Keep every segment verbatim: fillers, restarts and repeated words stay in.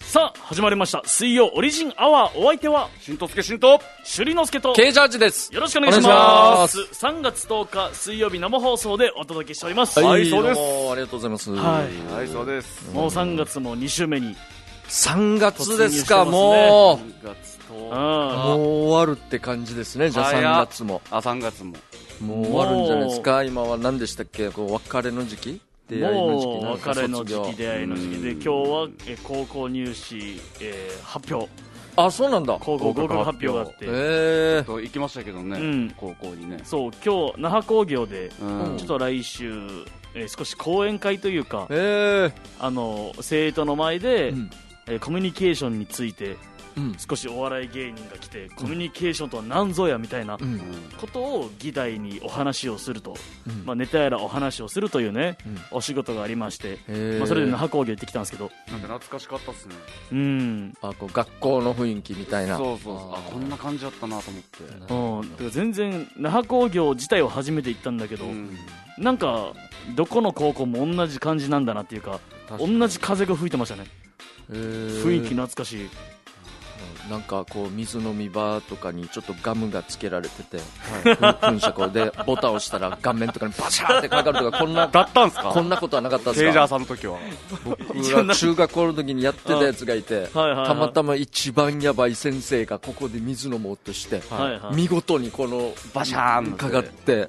さあ始まりました水曜オリジンアワー。お相手はしんとすけしんとしゅりのすけと K ジャージです。 よろしくお願いします。さんがつとおか水曜日生放送でお届けしております。 はい、 はい、そうです。 ありがとうございます。 はい、 はい、そうです。 もうさんがつもに週目にさんがつですか。 ね、 もうさんがつともう終わるって感じですね。じゃあさんがつもあさんがつももう終わるんじゃないですか。今は何でしたっけ、こう別れの時期、出会いの時期、 もう別れの時期、出会いの時期で、今日はえ高校入試、えー、発表。 あ、そうなんだ。 高校合格発表があって、 えー、行きましたけどね、うん、高校にね。 そう、今日那覇工業で、 うん、 ちょっと来週、えー、少し講演会というか、 えー、 あの生徒の前で、うん、えー、コミュニケーションについて、うん、少しお笑い芸人が来て、コミュニケーションとは何ぞやみたいなことを議題にお話をすると、うん、まあ、ネタやらお話をするというね、うん、お仕事がありまして、まあ、それで那覇工業行ってきたんですけど、 なんか懐かしかったっすね。 うん、 あ、こう学校の雰囲気みたいな。 そうそう、あ、こんな感じだったなと思って、 うん、全然那覇工業自体を初めて行ったんだけど、うん、なんかどこの高校も同じ感じなんだなっていうか、同じ風が吹いてましたね。雰囲気懐かしい。 なんかこう水飲み場とかにちょっとガムがつけられてて、はい、噴射口でボタンを押したら顔面とかにバシャーってかかるとか、こんなだったんすか。 こんなことはなかったんですか。 ケイジャーさんの時は僕は中学校の時にやってたやつがいて、たまたま一番やばい先生がここで水飲もうとして、はいはい、見事にこのバシャーンかかって、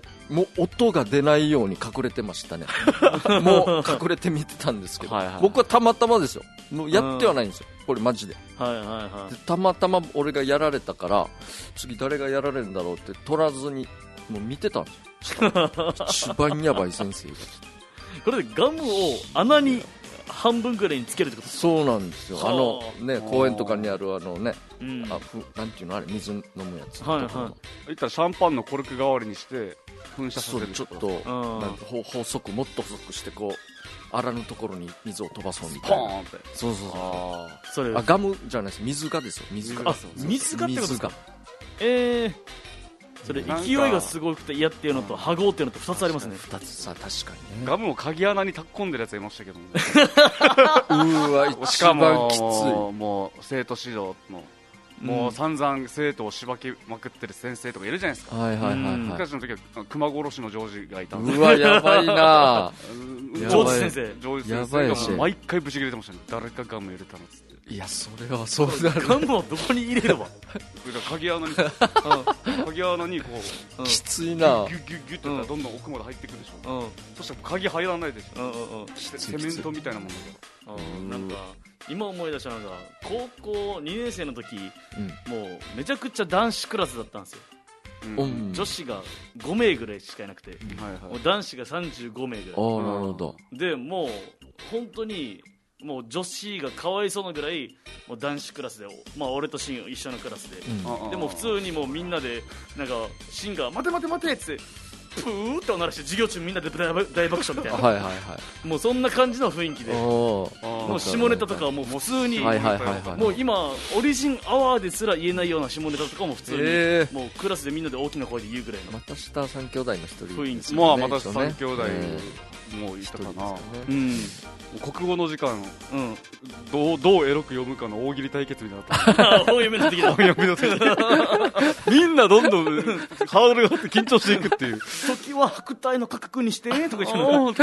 もう音が出ないように隠れてましたね。もう隠れて見てたんですけど、はいはい、僕はたまたまですよ。もうやってはないんですよ、これマジで。はいはいはい、でたまたま俺がやられたから、次誰がやられるんだろうって取らずにもう見てたんですよ。一番やばい先生がこれでガムを穴に半分ぐらいにつけるってこと。 そうなんですよ。あのね、公園とかにあるあのね、うん、あふなんていうのあれ、水飲むやつ、 はいはい、 言ったらシャンパンのコルク代わりにして噴射させる。 ちょっとなんか細くもっと細くしてこう穴のところに水を飛ばそうみたいな。ポーンって。そうそうそう。あそれあガムじゃないです、水がですよ。水が。 あ、水がってことですか。えーそれ勢いがすごくて嫌っていうのと波動っていうのとふたつありますね。 ふたつさ、確かにね。 ガムを鍵穴にたっ込んでるやついましたけどね。 うーわ、一番きつい。 もう生徒指導のもう散々生徒をしばきまくってる先生とかいるじゃないですか。 はいはいはい、はい、 昔の時は熊殺しのジョージがいたんで。 うわ、やばいなジョージ先生。 ジョージ先生がもう毎回ブチ切れてましたね。誰かガム入れたのっつって。 いや、それはそうだね。 ガムをどこに入れれば鍵穴に鍵穴にこうきついな。 ギュッギュッギュッとやったらどんどん奥まで入っていくでしょ、うん、そしたら鍵入らないでしょ、うんうんうん、セメントみたいなものが、 うん、なんか今思い出したのが高校にねん生の時、うん、もうめちゃくちゃ男子クラスだったんですよ、うん、女子がごめいぐらいしかいなくて、うんはいはい、もう男子がさんじゅうごめいぐらい。 あ、なるほど。 でもう本当にもう女子がかわいそうなぐらいもう男子クラスで、まあ、俺とシン一緒のクラスで、うん、でも普通にもうみんなでなんかシンが待て待て待てってプーっておならして授業中みんなで大爆笑みたいなはいはい、はい、 もうそんな感じの雰囲気で、もう下ネタとかはもう普通に、 はいはいはいはい、 もう今オリジンアワーですら言えないような下ネタとかも普通に、えー、もうクラスでみんなで大きな声で言うぐらいの。 また下三兄弟の一人雰囲気、 まあまた三兄弟、えー、もういたかな、ね、うん、国語の時間、うん、どう、どうエロく読むかの大喜利対決みたいな大読みの時だみんなどんどんハードルがあって緊張していくっていう時は白帯の価格にしてとか言って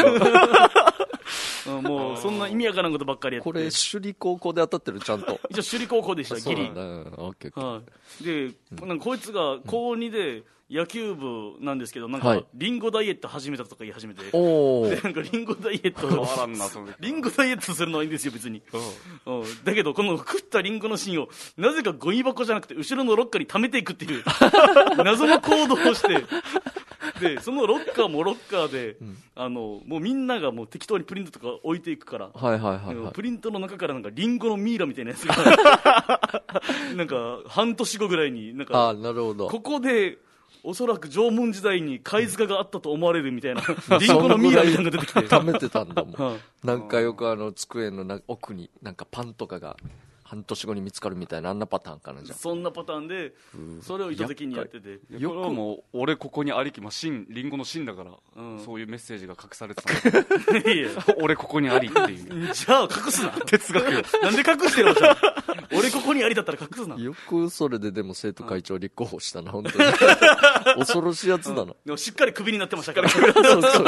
もうそんな意味わからんことばっかりやって。 これ首里高校で当たってるちゃんと一応首里高校でしたギリ、 うん、オッケー、 はい、で、うん、なんかこいつが高にで野球部なんですけど、なんかリンゴダイエット始めたとか言い始めて、はい、でなんかリンゴダイエットリンゴダイエットするのはいいんですよ別に、うん、だけどこの食ったリンゴの芯をなぜかゴミ箱じゃなくて後ろのロッカーに溜めていくっていう謎の行動をしてでそのロッカーもロッカーで、うん、あのもうみんながもう適当にプリントとか置いていくから、 はいはいはいはい、 プリントの中からなんかリンゴのミイラみたいなやつがなんか半年後ぐらいになんか、 あ、なるほど、 ここでおそらく縄文時代に貝塚があったと思われるみたいなリンゴのミイラみたいなのが出てきて溜めてたんだもん、はあ、なんかよくあの机の奥になんかパンとかが半年後に見つかるみたいなあんなパターンかな。じゃあそんなパターンでそれを意図的にやってて、 よくもう俺ここにありき、まあ、芯リンゴの芯だから、うん、そういうメッセージが隠されてたいや俺ここにありっていうじゃあ隠すな哲学なんで隠してるのじゃん俺ここにありだったら隠すな。 よくそれででも生徒会長立候補したな、本当に恐ろしいやつだな、うん、 でもしっかりクビになってましたからそうそう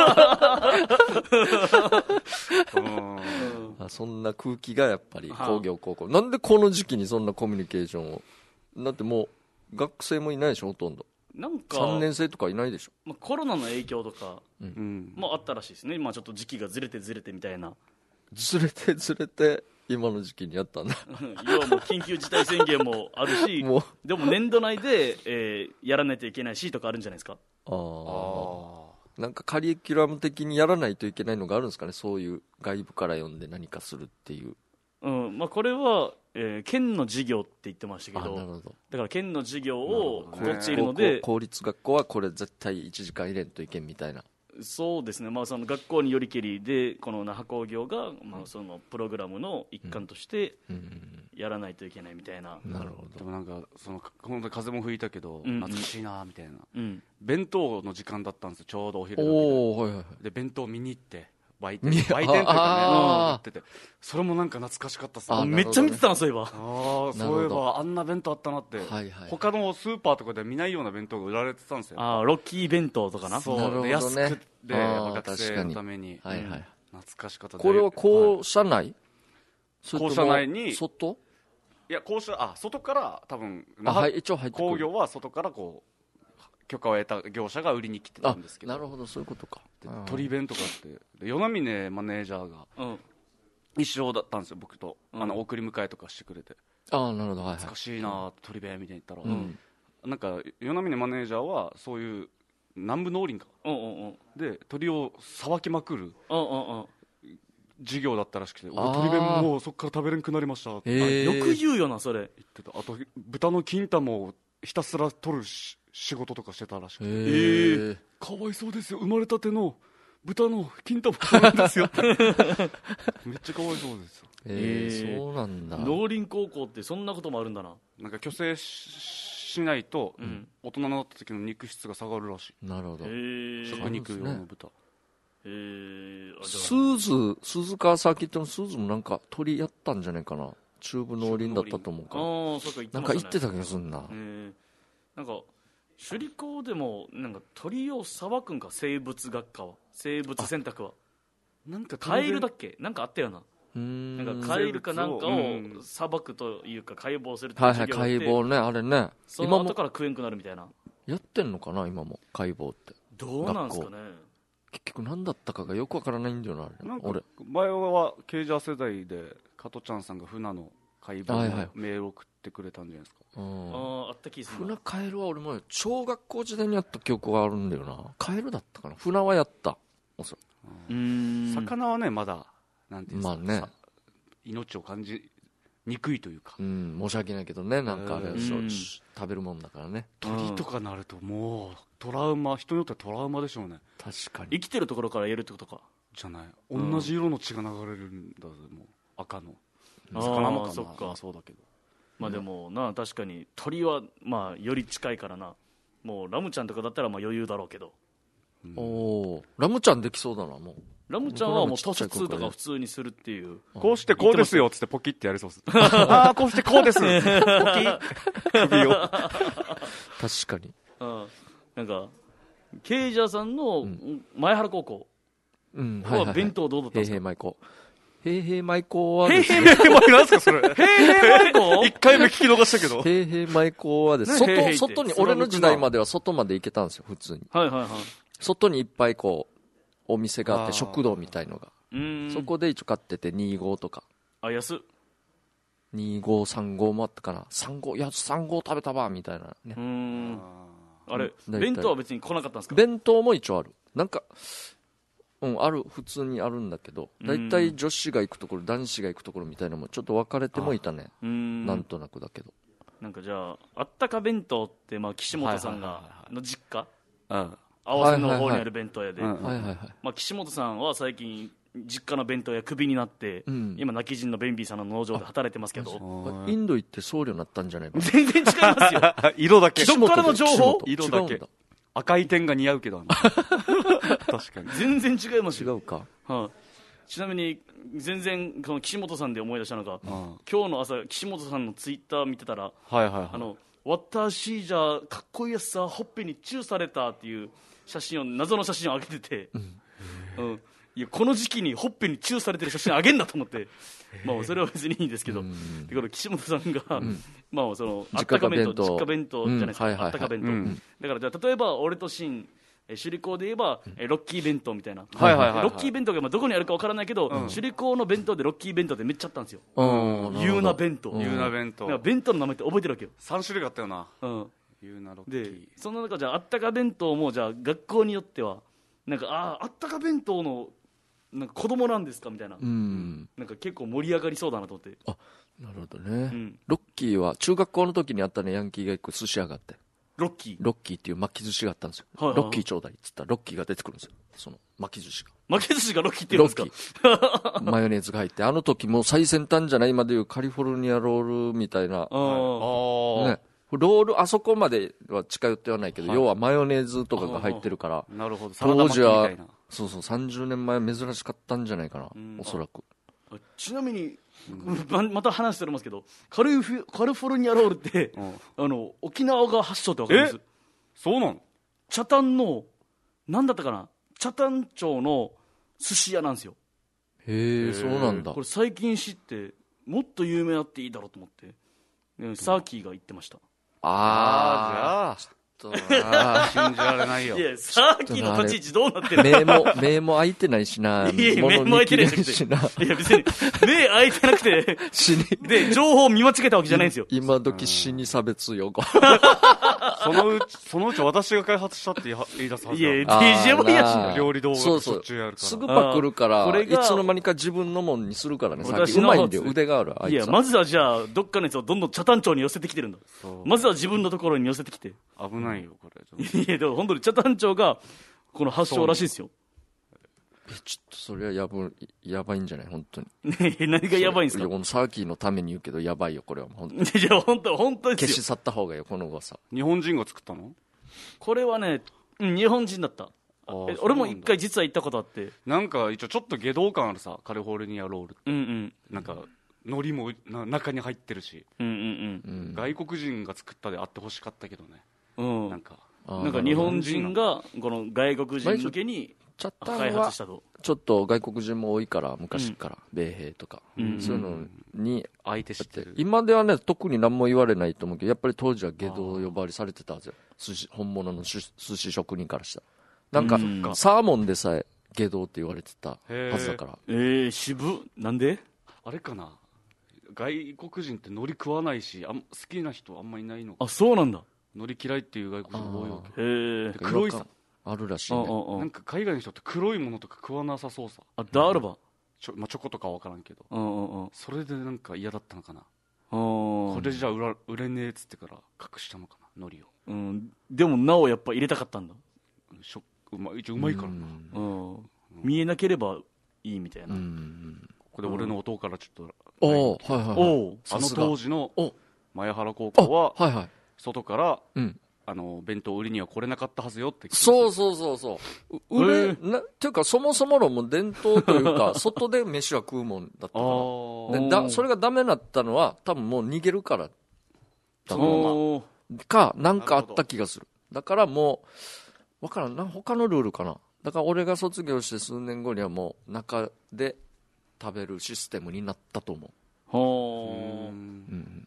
あ、そんな空気がやっぱり工業高校、なんでこの時期にそんなコミュニケーションを、だってもう学生もいないでしょ、ほとんど。 なんかさんねん生とかいないでしょ、 まあ、コロナの影響とかもあったらしいですね、まあ、ちょっと時期がずれてずれてみたいな。 ずれてずれて今の時期にやったんだ要はもう緊急事態宣言もあるしもでも年度内で、えー、やらないといけないしとかあるんじゃないですか。 ああ、なんかカリキュラム的にやらないといけないのがあるんですかね、そういう外部から読んで何かするっていう。 うんまあ、これは、えー、県の事業って言ってましたけ ど, なるほど、 だから県の事業を取っているので、 公立学校はこれ絶対いちじかん入れんといけんみたいな。 そうですね、まあ、その学校によりけりでこの那覇工業が、まあ、そのプログラムの一環としてやらないといけないみたいな、 うん、なるほど。 でもなんかその本当に風も吹いたけど、うん、懐かしいなみたいな、うん、弁当の時間だったんですよ、ちょうどお昼時で、 お、はいはい、 で弁当見に行って売店売店というかね、ってて、それもなんか懐かしかったっすね。 めっちゃ見てたな、そういえば。あそういえばあんな弁当あったなって、はいはい、他のスーパーとかでは見ないような弁当が売られてたんですよ。 あロッキー弁当とかな。 そう、なるほどね、 安くて学生のために、 はいはい、 懐かしかったで。 これは校舎内、はい、 校舎内に外いや校舎あ外から多分あ、はい、一応入ってくる。 工業は外からこう許可を得た業者が売りに来てたんですけど。 なるほど、そういうことか。 鳥弁とかって与那嶺マネージャーが一緒だったんですよ、僕と、うん、あの送り迎えとかしてくれて。 ああ、なるほど、はいはい、 懐かしいな鳥弁みたいに言ったら、うん、なんか与那嶺マネージャーはそういう南部農林か、うんうんうん、で鳥をさばきまくる、うんうんうん、授業だったらしくて、俺鳥弁もうそこから食べれんくなりましたって。 よく言うよなそれ。 言ってた。あと豚の金玉をひたすら取るし仕事とかしてたらしくて、えー、かわいそうですよ、生まれたての豚の金玉取るんですよってめっちゃかわいそうですよ。 えー、そうなんだ。 農林高校ってそんなこともあるんだな。 なんか虚勢 し, しないと、うん、大人になった時の肉質が下がるらしい。 なるほど。 食肉用の豚。 えー、スーズ鈴川サーキットのスーズもなんか鳥やったんじゃないかな。中部農林だったと思うから。あそうか、言ってましたね。なんか言ってた気がするな。 えー、なんか首里高でもなんか鳥をさばくんか、生物学科は生物選択はなんかカエルだっけ、なんかあったよな。うんなんかカエルかなんかをさばくというか解剖するっていう授業で、 はいはい、解剖ね、あれね、 その後から食えんくなるみたいな。 やってんのかな今も解剖って。 どうなんですかね。 結局何だったかがよくわからないんだよな、あれ。 なんか俺前はケイジャー世代で加トちゃんさんが船の解剖のメールを送ってくれたんじゃないですか。 はいはい、ああった気がする。 船カエルは俺も小学校時代にやった記憶があるんだよな。カエルだったかな。船はやったおそらく。 うん、魚はねまだなんていうんですか、 まあね、 命を感じにくいというか、 うん、申し訳ないけどね、なんかあれ、うん、食べるもんだからね。 鳥とかなるともうトラウマ、人によってはトラウマでしょうね。 確かに。 生きてるところからやるってことか。 じゃない、同じ色の血が流れるんだぜ、もう赤の魚もかな。そっか、そうだけど、 まあでもな、確かに鳥はまあより近いからな。もうラムちゃんとかだったらまあ余裕だろうけど、 うん、おラムちゃんできそうだな。もうラムちゃんはもう突通とか普通にするっていう、 こうしてこうですよっつってポキってやりそうですああこうしてこうですポキ首を確かに、 うん、なんかケイジャーさんの前原高校は弁当どうだったんですか。 平平舞高平平舞高は平平舞高なんですかそれ。平平舞高一回目聞き逃したけど。 平平舞高はですね、外外に、俺の時代までは外まで行けたんですよ、普通に。 はいはいはい。 外にいっぱいこうお店があって、食堂みたいのが、そこで一応買っててに号とか。 あ、安っ。 に号さん号もあったかな。さん号、いやさん号食べたばみたいなね。うーん、 あれ弁当は別に来なかったんですか。 弁当も一応ある。なんかうんある、普通にあるんだけど、だいたい女子が行くところ男子が行くところみたいなのもちょっと分かれてもいたね。んなんとなくだけど。 なんかじゃああったか弁当って、まあ岸本さんがの実家、合わせの方にある弁当屋で、岸本さんは最近実家の弁当屋クビになって、うん、今泣き人のベンビーさんの農場で働いてますけど、 インド行って僧侶になったんじゃないか。 全然違いますよ色だけどっからの情報色だけ赤い点が似合うけど確かに全然違いますよ。 違うか、 はあ、ちなみに全然この岸本さんで思い出したのが、うん、今日の朝岸本さんのツイッター見てたら、 はいはいはい、 あの私じゃかっこいいやつさほっぺにチューされたっていう写真を謎の写真を上げてて、うんうん、いやこの時期にほっぺにチューされてる写真あげんなと思って、まあそれは別にいいんですけど、でこの岸本さんが、うん、まあそのあったか弁当実家弁当じゃないですか、うんはいはいはい、あったか弁当、うん、だからじゃあ例えば俺とシン首里高で言えば、うん、ロッキー弁当みたいな、はいはいはいはい、ロッキー弁当がどこにあるか分からないけど、うん、首里高の弁当でロッキー弁当でめっちゃあったんですよ、うん、ユーナ弁当、 ユーナ弁当弁当の名前って覚えてるわけよ。 さん種類あったよな、うん、ユーナロッキーでその中じゃああったか弁当もじゃあ学校によってはなんかあああったか弁当のなんか子供なんですかみたいな、うん、なんか結構盛り上がりそうだなと思って。 あ、なるほどね、うん、ロッキーは中学校の時にあったね、ヤンキーが一個寿司屋があって、 ロッキーロッキーっていう巻き寿司があったんですよ、はいはいはい、ロッキーちょうだいっつったらロッキーが出てくるんですよ、その巻き寿司が巻き寿司がロッキーって言うんですかマヨネーズが入って、あの時もう最先端じゃない、今でいうカリフォルニアロールみたいな、あ、ね、ロールあそこまでは近寄ってはないけど、はい、要はマヨネーズとかが入ってるから、 なるほど、 当時はそうそうさんじゅうねんまえ珍しかったんじゃないかな、うん、おそらく。 ちなみに、うん、ま, また話しておりますけど、カリフカリフォルニアロールって、うん、あの沖縄が発祥ってわかります？ そうなの？ 北谷の何だったかな、北谷町の寿司屋なんですよ。 へえ、そうなんだ。 これ最近知ってもっと有名になっていいだろうと思って、ね、サーキーが言ってました。 ああ、じゃあ信じられないよ。 いや、サーキーの立ち位置どうなってる目も目も開いてないしな。 いや、目も開いてないしな。いや、別に目開いてなくて死にで情報を見間違えたわけじゃないんですよ。 今時死に差別用語。 そのうちそのうち私が開発したって言い出すはずだ。 いや、ディージェー もいやしな。 料理動画がしょっちゅうやるから。 すぐパクるから、いつの間にか自分のもんにするからね。うまいんだよ、腕がある。あいつは。 いや、まずはじゃあどっかのやつをどんどん北谷町に寄せてきてるんだ。まずは自分のところに寄せてきて。 危ないよこれ。 いや、でも本当に北谷町がこの発祥らしいですよ。 え、ちょっとそれはやばやばいんじゃない、本当に。 何がやばいんですか？ このサーキーのために言うけどやばいよこれは本当に。 いや本当本当ですよ。 消し去った方がいいよこの噂。 日本人が作ったの？ これはね、うん、日本人だった。え俺も一回実は行ったことあって、 なんか一応ちょっと下道感あるさ、カリフォルニアロールって、うんうん、なんか海苔もな中に入ってるし、うんうんうん、外国人が作ったであってほしかったけどね、うん、なんかなんか日本人がこの外国人向けに開発したと。 ちょっと外国人も多いから昔から、うん、米兵とか、うん、そういうのに相手してる。 今ではね特に何も言われないと思うけど、やっぱり当時は下道呼ばわりされてたはずよ、寿司本物の寿司職人からしたら。なんか、うん、サーモンでさえ下道って言われてたはずだから。 えー、渋なんであれかな、外国人って海苔食わないし、あん好きな人あんまいないのか。 あ、そうなんだ。 海苔嫌いっていう外国人多いわけ。 へえ。 黒いさあるらしいね。 なんか海外の人って黒いものとか食わなさそうさ。 あ、だあればちょ、まあ、チョコとかは分からんけど、 うんうんうん、 それでなんか嫌だったのかな。これじゃ売ら売れねえっつってから隠したのかな、海苔を。 うん、でもなおやっぱ入れたかったんだ。 しょうま一応うまいからな、 うんうん、見えなければいいみたいな。うん、 これ俺の弟からちょっと、 うん、おはいはいはい、 あの当時の前原高校は、 はいはい、 外から、うんあの弁当売りには来れなかったはずよって聞いて。 そうそうそうそう売れ、えー、なっていうかそもそものも伝統というか外で飯は食うもんだったからでだそれがダメになったのは多分もう逃げるからだろうなかなんかあった気がする。だからもう分からんな、他のルールかな。だから俺が卒業して数年後にはもう中で食べるシステムになったと思う。 ほー、うん、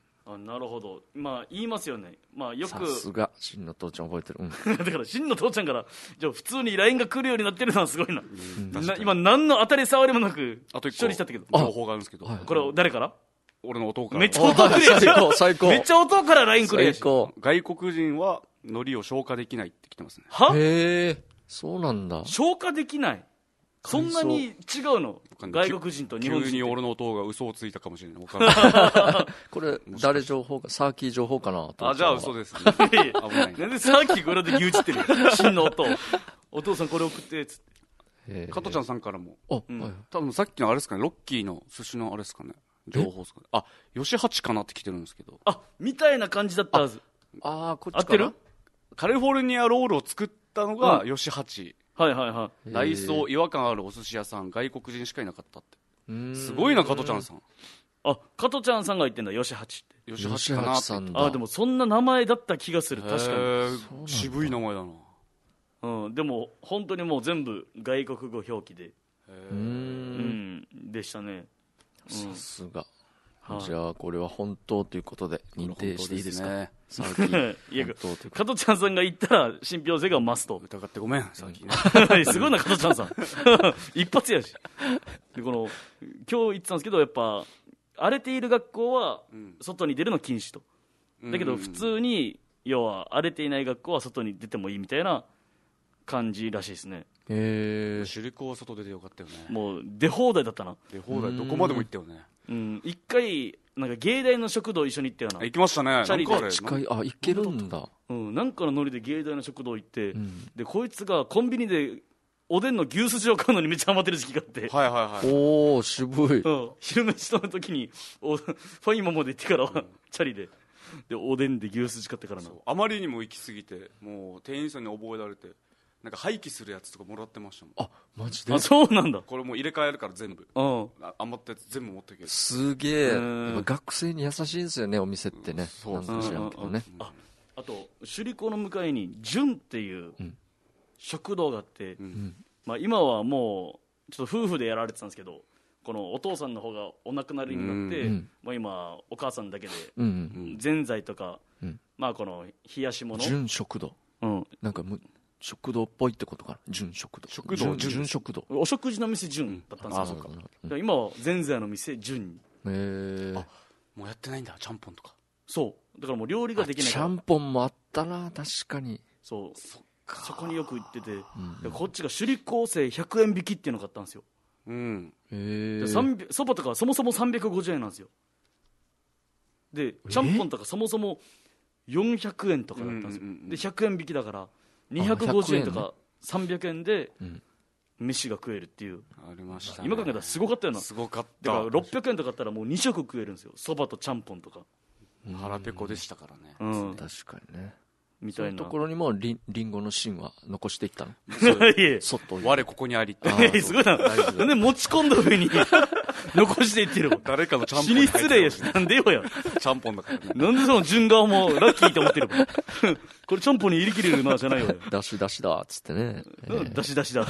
あ、なるほど。まあ言いますよね、まあ、よくさすが真の父ちゃん覚えてる、 うん、だから真の父ちゃんからじゃあ普通に ライン が来るようになってるのはすごいな、うん、な今何の当たり障りもなく処理したったけど。 情報があるんですけど、 これ誰から？ 俺の弟から。 めっちゃ弟くれや最高最高。 めっちゃ弟から ライン くれやし。 外国人は海苔を消化できないって来てますね。 は？ へえ、そうなんだ。 消化できない、そんなに違うの？外国人と日本人。 急に俺の弟が嘘をついたかもしれない。分からないこれ誰情報か、サーキー情報かなと。 あ、じゃあ嘘です、ね、 危ない。なんでサーキーが裏で牛耳ってるよ真の弟。お父さんこれ送ってっつって。 加トちゃんさんからも、うん、多分さっきのあれですかね、ロッキーの寿司のあれですかね、情報ですかね、あ、吉八かなって来てるんですけど、 あ、みたいな感じだったはず。 ああ、こっちかな。 合ってる？ カリフォルニアロールを作ったのが吉八、 うん、はいはいはい。 内装違和感あるお寿司屋さん、外国人しかいなかったって。すごいな、加トちゃんさん。 あ、加トちゃんさんが言ってんだ、吉八って。 吉八かなって。 あ、でもそんな名前だった気がする。確かに渋い名前だな。 うん、でも本当にもう全部外国語表記で、うん、でしたね。 さすが。じゃあこれは本当ということで認定していいですかね。さっきいや、加トちゃんさんが言ったら信憑性が増すと。 疑ってごめん、さっきね。すごいな、加トちゃんさん。一発やし。でこの今日言ってたんですけど、やっぱ荒れている学校は外に出るの禁止と。だけど普通に要は荒れていない学校は外に出てもいいみたいな感じらしいですね。 へえ。首里高は外出てよかったよね。 もう出放題だったな。 出放題どこまでも行ったよね。 うん。一回なんか芸大の食堂一緒に行ったよな。 行きましたね。 チャリで近い、あ、行けるんだ。 うん。なんかのノリで芸大の食堂行って、うん、でこいつがコンビニでおでんの牛すじを買うのにめっちゃハマってる時期があって。 はいはいはい。 おお、渋い。 うん。昼飯の時におファインマモで行ってから、うん、チャリで。でおでんで牛すじ買ってからな。 あまりにも行き過ぎて、もう店員さんに覚えられて。なんか廃棄するやつとかもらってましたもん。 あ、マジで。 あ、そうなんだ。 これもう入れ替えるから全部。 うん。 余ったやつ全部持ってける。 すげえ。学生に優しいんですよね、お店ってね。そうなんか知らんけどね。 あ、あと首里高の向かいに純っていう食堂があって、うん、まあ今はもうちょっと夫婦でやられてたんですけど、このお父さんの方がお亡くなりになって、うん、もう今お母さんだけで、うん、ぜんざいとか、うん、まあこの冷やし物。 純食堂。うん。なんかむ。食堂っぽいってことかな。純食堂。食堂。純食堂。 お食事の店純だったんですよ。うん、今はぜんざいの店純に。 へえ。 あ、もうやってないんだ、ちゃんぽんとか。 そう。だからもう料理ができないから。 ちゃんぽんもあったな、確かに。 そう。そ, そこによく行ってて、うん、こっちが首里高生ひゃくえん引きっていうのを買ったんですよ。 うん。 へえ。 そばとかそもそもさんびゃくごじゅうえんなんですよ。で、ちゃんぽんとかそもそもよんひゃくえんとかだったんですよ。で、ひゃくえん引きだから。にひゃくごじゅうえんとかさんびゃくえんで飯が食えるっていう。 ありましたね。 今考えたらすごかったよな。 すごかった。 だからろっぴゃくえんとかあったらもうに食食えるんですよ。そばとちゃんぽんとか。 腹ペコでしたからね。 うん、確かにね。 みたいな。そういうところにもリンリンゴの芯は残していったの。 いえ。 そっと。 我ここにありって。 すごいな。なんで持ち込んだ上に残していってる。 誰かのちゃんぽん。 死に失礼やし。なんでよや。 ちゃんぽんだからね。 なんでその順側もラッキーって思ってるの。これちゃんぽんに入り切れるなじゃないよ。 出し出しだっつってね。 出し出しだ。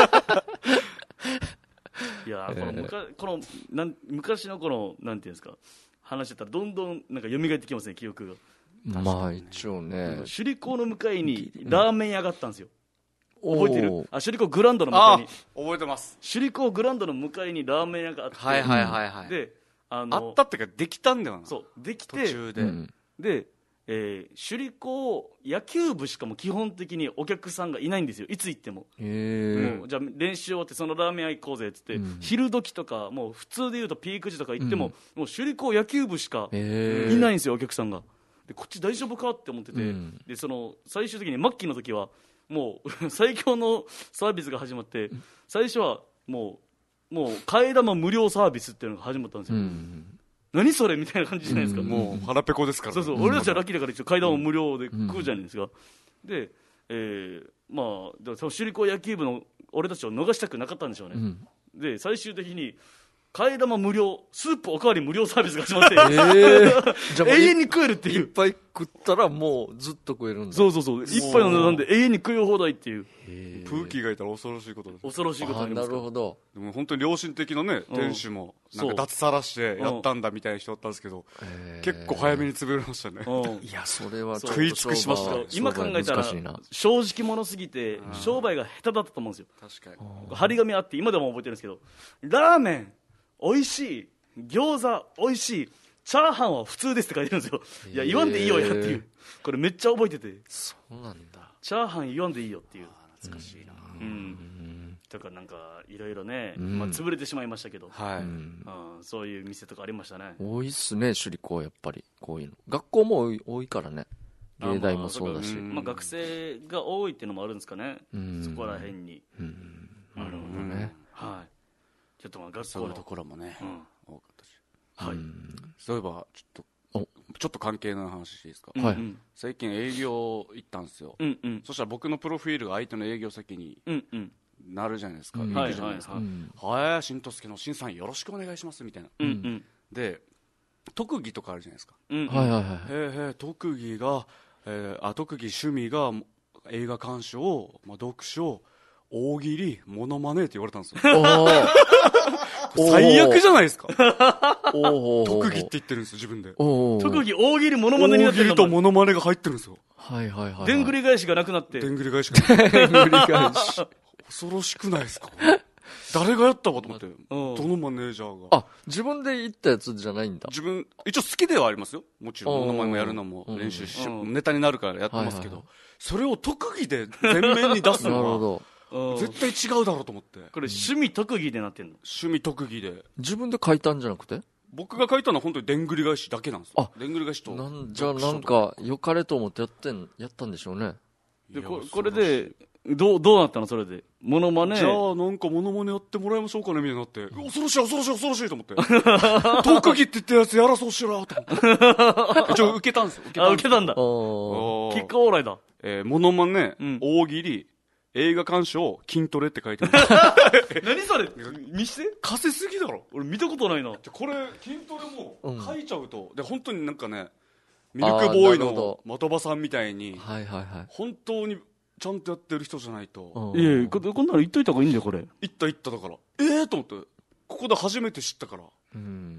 いやこの昔このなん昔のこのなんていうんですか話してたらどんどんなんか蘇ってきますね記憶が。 まあ一応ね。 首里高の向かいにラーメン屋があったんですよ。覚えてる？あ、首里高グランドの向かいに。 覚えてます。 首里高グランドの向かいにラーメン屋があって。 はいはいはいはい。 で、 あのあったってかできたんだよな。 そうできて途中で、うん、 で、えー、首里高野球部しかも基本的にお客さんがいないんですよ。いつ行っても。 へもうじゃあ練習終わってそのラーメン屋行こうぜっつって、うん、昼時とかもう普通でいうとピーク時とか行っても、うん、もう首里高野球部しかいないんですよお客さんが。でこっち大丈夫かって思ってて、うん、でその最終的に末期の時はもう最強のサービスが始まって最初はもうもう替え玉無料サービスっていうのが始まったんですよ、うん、何それみたいな感じじゃないですか、うん、 もう腹ペコですから、ね、 そうそう、うん、俺たちはラッキーだから一応替え玉無料で食うじゃないですか、うん、で、えー、まあだから首里高野球部の俺たちを逃したくなかったんでしょうね、うん、で最終的に替え玉無料スープおかわり無料サービスが始まって、えー、じゃ永遠に食えるっていう。 いっぱい食ったらもうずっと食えるんだ。 そうそうそう、一杯の値段で永遠に食い放題っていう。 プーキーがいたら恐ろしいことです。 恐ろしいことになりますか。 なるほど。 でも本当に良心的なね、うん、店主もなんか脱サラしてやったんだみたいな人だったんですけど、うん、結構早めに潰れましたね、 うん、いやそれは食い尽くしました。 今考えたら正直者すぎて商売が下手だったと思うんですよ。 確かに張り紙あって今でも覚えてるんですけど、ラーメン美味しい、餃子美味しい、チャーハンは普通ですって書いてるんですよ。いや言わんでいいよやっていう。これめっちゃ覚えてて、 そうなんだ、 チャーハン言わんでいいよっていう。 懐かしいな。 うん、うん、だからなんかいろいろね、うん、まあ、潰れてしまいましたけど、 はい、 うん、そういう店とかありましたね。 多いっすね首里高。やっぱりこういうの学校も多い、多いからね。芸大もそうだし、 まあ、まあ、学生が多いっていうのもあるんですかね、うん、そこら辺に、 うん、 なるほどちょっとまあ学校のそういうところもね、うん、多かったし、 はい、 そういえばちょっとちょっと関係の話していいですか、 はい、 最近営業行ったんですよ、 うんうん、 そしたら僕のプロフィールが相手の営業先になるじゃないですか、 うん、 行くじゃないですか、はい、新とすけの新さんよろしくお願いしますみたいな、 うんうん、 で特技とかあるじゃないですか、 うんうん、はいはいはい、 へへ特技が、えー、あ特技趣味が映画鑑賞、まあ、読書、大喜利、モノマネって言われたんですよ。最悪じゃないですか。特技って言ってるんですよ、自分で。 特技、大喜利、モノマネになってる。 大喜利とモノマネが入ってるんですよ。 はいはいはい、はい。 でんぐり返しがなくなって。 でんぐり返しがなくなって。でんぐり返し。恐ろしくないですか誰がやったかと思って、どのマネージャーが。 あ、自分で言ったやつじゃないんだ。 自分、一応好きではありますよ。もちろん、モノマネもやるのも練習し、ネタになるからやってますけど、それを特技で前面に出すのは、絶対違うだろうと思って。 これ趣味特技でなってんの？ 趣味特技で。 自分で書いたんじゃなくて？ 僕が書いたのは本当にでんぐり返しだけなんですよ。でんぐり返しと。 なんじゃあなんか、良かれと思ってやってん、やったんでしょうね。 で、ここれで、どう、どうなったのそれで。モノマネ。 じゃあ、なんかモノマネやってもらいましょうかねみたいになって。恐ろしい、恐ろしい、恐ろしいと思って。特技って言ってるやつやらそうしろと思って。一応受けたんですよ。 あ、受けたんだ。 結果オーライだ。 えー、モノマネ、うん、大喜利、映画鑑賞、筋トレって書いてある。何それ見して。 稼すぎだろ。 俺見たことないな。 これ、筋トレも書いちゃうと、うん、で、本当になんかね、ミルクボーイの的場さんみたいに、 はいはいはい。 本当に、ちゃんとやってる人じゃないと。 いやいや、こんなの言っといた方がいいんだよ、これ。 言った言っただから。ええー、と思って。ここで初めて知ったから。 うん。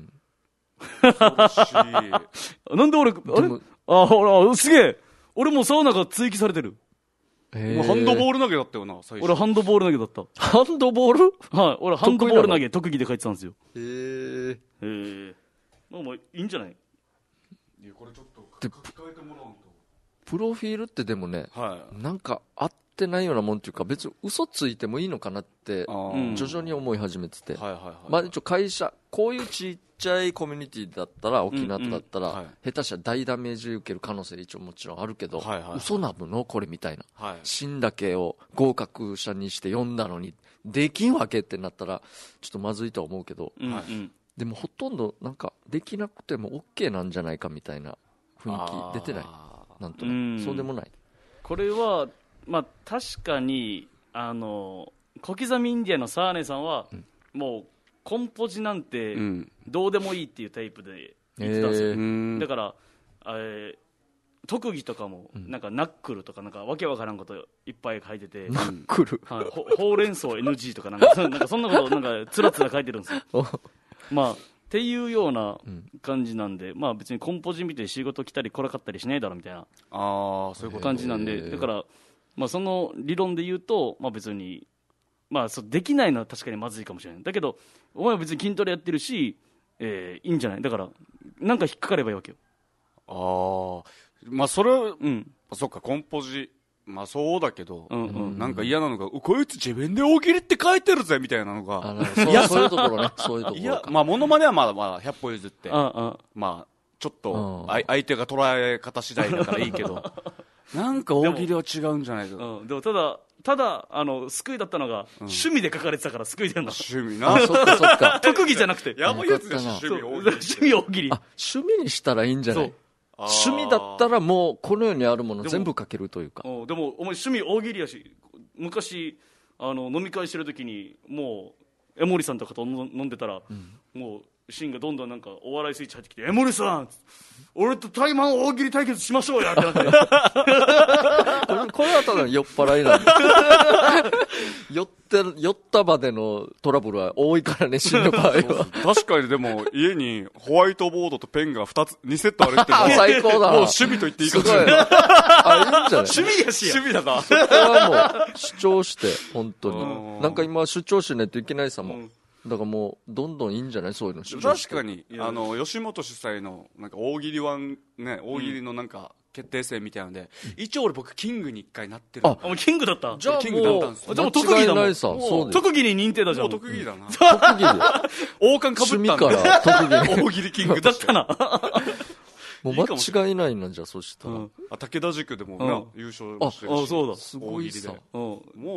恐ろしい。なんで俺、あれあ、ほら、すげえ。俺もサウナが追記されてる。 もうハンドボール投げだったよな、最初。 俺ハンドボール投げだった。 ハンドボール？ はい。俺ハンドボール投げ、特技で書いてたんですよ。 へえ。 へえ。まあまあ、いいんじゃない？ いや、これちょっと書き換えてもらわんと。 プロフィールってでもね、 はい、 なんか合ってないようなもんっていうか、別に嘘ついてもいいのかなって徐々に思い始めてて、 はいはいはい、 まあ一応会社、こういうちっちゃいコミュニティだったら、沖縄とだったら、うんうんはい、下手したら大ダメージ受ける可能性一応もちろんあるけど、はいはいはい、嘘なのこれみたいな、 はい、 芯だけを合格者にして読んだのにできんわけってなったらちょっとまずいとは思うけど、 うんうん、 でもほとんどなんかできなくても OK なんじゃないかみたいな雰囲気出てない？なんとなくそうでもない。 これは、まあ、確かにあの小刻みインディアンのサーネさんは、うん、もうコンポジなんてどうでもいいっていうタイプで言ってたんですよ、 うん、 だから、えー、特技とかも、うん、なんかナックルとかなんかわけわからんこといっぱい書いてて、 ナックル、 はい、ほほうれん草 エヌジー とかなんかなんかそんなことなんかつらつら書いてるんですよまあっていうような感じなんで、うん、まあ別にコンポジ見て仕事来たり来なかったりしないだろみたいな感じなんで、だから、まあ、その理論で言うと、まあ、別に、まあ、そうできないのは確かにまずいかもしれない。だけどお前は別に筋トレやってるし、えー、いいんじゃない。だからなんか引っかかればいいわけよ。 ああ、まあそれは、うん、そっかコンポジまあそうだけど、うんうん、なんか嫌なのが、こいつ自分で大喜利って書いてるぜみたいなのが、 いやそういうところね、そういうところか。いや、 まあモノマネはまだまだひゃっぽ譲って、 ああまあちょっと相手が捉え方次第だからいいけど、なんか大喜利は違うんじゃないか。 でも、うん、でもただただあの救いだったのが、うん、趣味で書かれてたから救いだよな。 趣味な。 あ、そっかそっか。 特技じゃなくて。 やばいやつだし、趣味大喜利。 趣味大喜利。 あ、趣味にしたらいいんじゃない。趣味だったらもうこの世にあるもの全部書けるというか。 でも、でもお前趣味大喜利やし、昔あの飲み会してる時にもう江森さんとかと飲んでたら、うん、もうシーンがどんどんなんかお笑いスイッチ入ってきて、江森さん俺とタイマン大喜利対決しましょうやってなってこれ、 これはただ酔っ払いなんで酔って酔った場でのトラブルは多いからね、シーンの場合は。 確かに。でも家にホワイトボードとペンがふたつにセットあるっても最高だな。 もう趣味と言っていいかもしれない。 あ、いいんじゃない。 趣味やし趣味だな。 そこはもう主張して本当になんか今主張しないといけないさも、うん、だからもうどんどんいいんじゃない、そういうの主張して。 確かにあの吉本主催のなんか大喜利ワンね、大喜利のなんか決定戦みたいなので、うん、一応俺僕キングに一回なってる。 あ、もうキングだった。 じゃあキングだったんですよ。 じゃあもう特技だもん。 そう特技に認定だじゃん。 もう特技だな。 特技で王冠かぶったんだ。 趣味から特技大喜利キングだったな。 もう間違いないな、じゃあそしたら、うん、 あ武田塾でもな、うん、優勝してるし。 ああ、そうだ。 すごいさ。 もう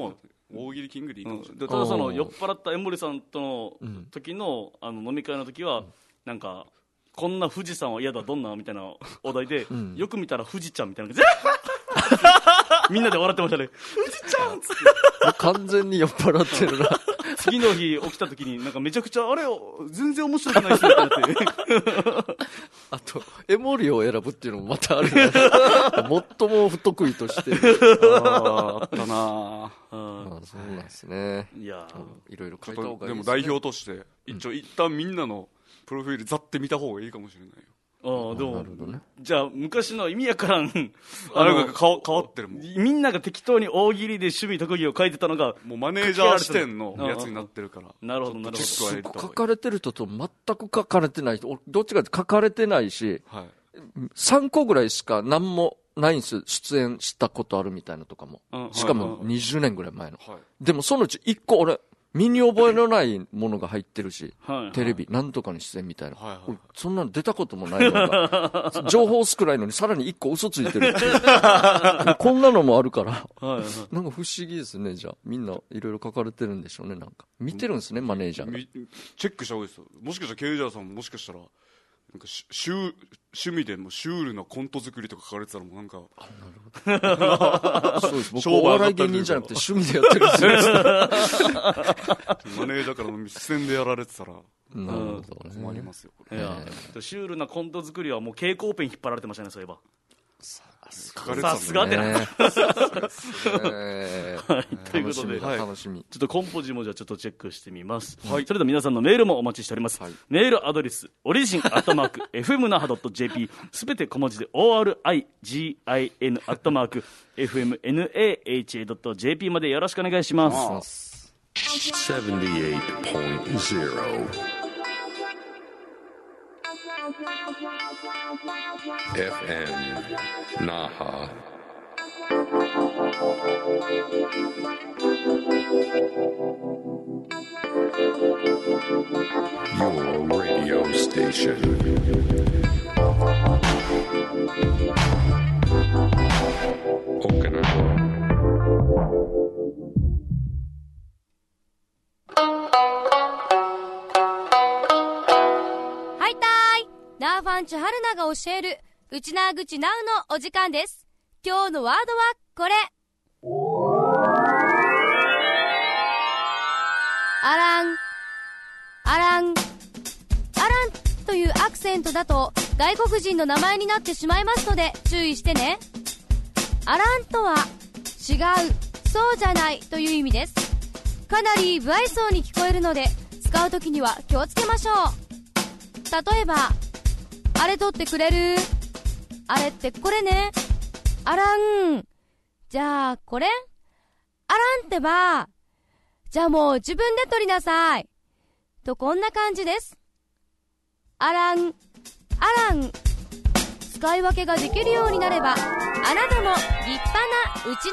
大喜利キングでいいかもしれない、 うん、ただその酔っ払った江森さんとの時の、あの飲み会の時は、うん、なんかこんな富士山は嫌だどんなみたいなお題で、うん、よく見たら富士ちゃんみたいな感じでみんなで笑ってましたね。富士ちゃんっつって完全に酔っ払ってるな。 次の日起きた時になんかめちゃくちゃあれ全然面白くないっすねってなってあとエモリを選ぶっていうのもまたあるよね最も不得意としてあ, あったなあ、 まあ、そうなんですね。 いやいろいろ書いた方がいいですね。 でも代表として一応一旦みんなのプロフィールざって見た方がいいかもしれないよ。 ああでもなるほど、ね、 じゃあ昔の意味やからんあれが変わってるもん。 みんなが適当に大喜利で趣味特技を書いてたのがもうマネージャー視点のやつになってるから。 なるほどなるほど。 書かれてる人と全く書かれてない人、どっちかって書かれてないし、はい、さんこぐらいしか何もないんですよ。出演したことあるみたいなとかも、うん、しかもにじゅうねんぐらい前の、はい、でもそのうちいっこ俺身に覚えのないものが入ってるし、はいはい、テレビなんとかに出演みたいな、はいはい、そんなの出たこともないのが情報少ないのにさらにいっこ嘘ついてるっていうこんなのもあるから、はいはい、なんか不思議ですね。じゃあみんないろいろ書かれてるんでしょうね。なんか見てるんですね、マネージャーが。 チェックした方がいいですよ。もしかしたらケイジャーさんももしかしたらなんかシュ趣味でもシュールなコント作りとか書かれてたらもうなんかあなるほどそうです。僕お笑い芸人じゃなくて趣味でやってるんですよマネージャーからの視線でやられてたらなるほど、ね、 困りますよこれ。 いやシュールなコント作りはもう蛍光ペン引っ張られてましたね。そういえばさすがってな、ね、はい、ということで楽しみ、 ちょっとコンポジもじゃあちょっとチェックしてみます、はい、それでは皆さんのメールもお待ちしております、はい、メールアドレスオリジンアットマーク エフエムナハドットジェーピー すべて小文字で オーアールアイジーアイエヌ アットマーク エフエムナハドットジェーピー までよろしくお願いします。 ななじゅうはちてんゼロエフエム Naha Your radio station Okinawa ナーファンチュ春菜が教えるうちなーぐちなうのお時間です。今日のワードはこれ。アランアランアランというアクセントだと外国人の名前になってしまいますので注意してね。アランとは違う、そうじゃないという意味です。かなり不愛想に聞こえるので使うときには気をつけましょう。例えばあれ取ってくれる？あれってこれね。あらん。じゃあこれ？あらんってば。じゃあもう自分で取りなさい。とこんな感じです。あらん。あらん。使い分けができるようになれば、あなたも立派なうちなんちゅ。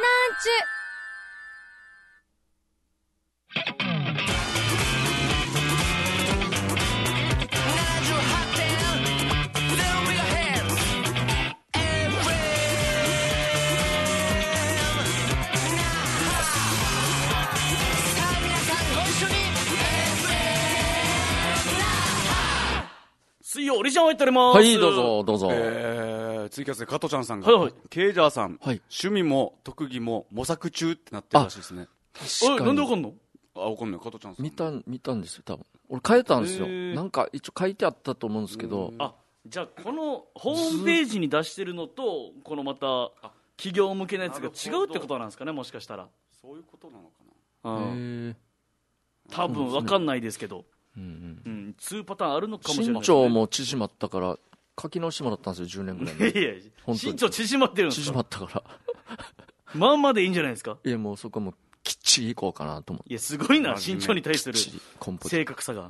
水曜オリジナル入っております。 はいどうぞどうぞ、 えー、ツイキャスで加トちゃんさんが、 はいはい、 ケイジャーさん、 はい、 趣味も特技も模索中ってなってるらしいですね。 確かに。えなんでわかんの？ あわかんない。加トちゃんさん見た見たんですよ多分。俺変えたんですよ。なんか一応書いてあったと思うんですけど。 あじゃあこのホームページに出してるのとこのまた企業向けのやつが違うってことなんですかね。もしかしたらそういうことなのかな。 うん、多分わかんないですけど。うんうんうん、にパターンあるのかもしれない、ね、 身長も縮まったから書き直してもらったんですよ。じゅうねんぐらいいやいや身長縮まってるんですか？ 縮まったからまあまあでいいんじゃないですか。 いやもうそこはもうきっちりいこうかなと思って。 いやすごいな身長に対する正確さが。はい、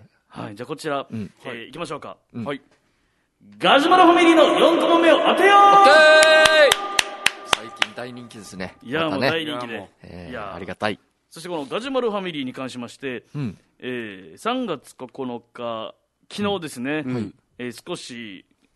はい、じゃあこちら、うんえー、いきましょうか、うん、はい。ガジュマルファミリーのよんこもめを当てよう。 最近大人気ですね。 いや、またね、もう大人気で、 えー、いやありがたい。 そしてこのガジュマルファミリーに関しまして、うんえー、さんがつここのか昨日ですね、うんえー、少し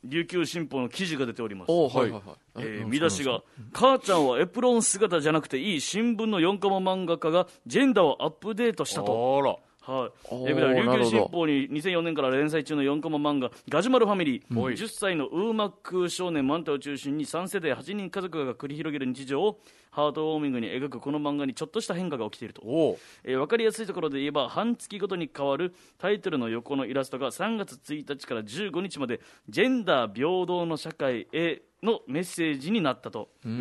琉球新報の記事が出ております。 おはいはいはい、 えー、見出しが母ちゃんはエプロン姿じゃなくていい新聞のよんコマ漫画家がジェンダーをアップデートしたと。 あら、 はい、えー、琉球新報ににせんよねんから連載中のよんコマ漫画ガジュマルファミリー、うん、じゅっさいのウーマック少年マンタを中心にさん世代はちにん家族が繰り広げる日常をハートウォーミングに描くこの漫画にちょっとした変化が起きていると。お、えー、分かりやすいところで言えば半月ごとに変わるタイトルの横のイラストがさんがつついたちからじゅうごにちまでジェンダー平等の社会へのメッセージになったと。うん、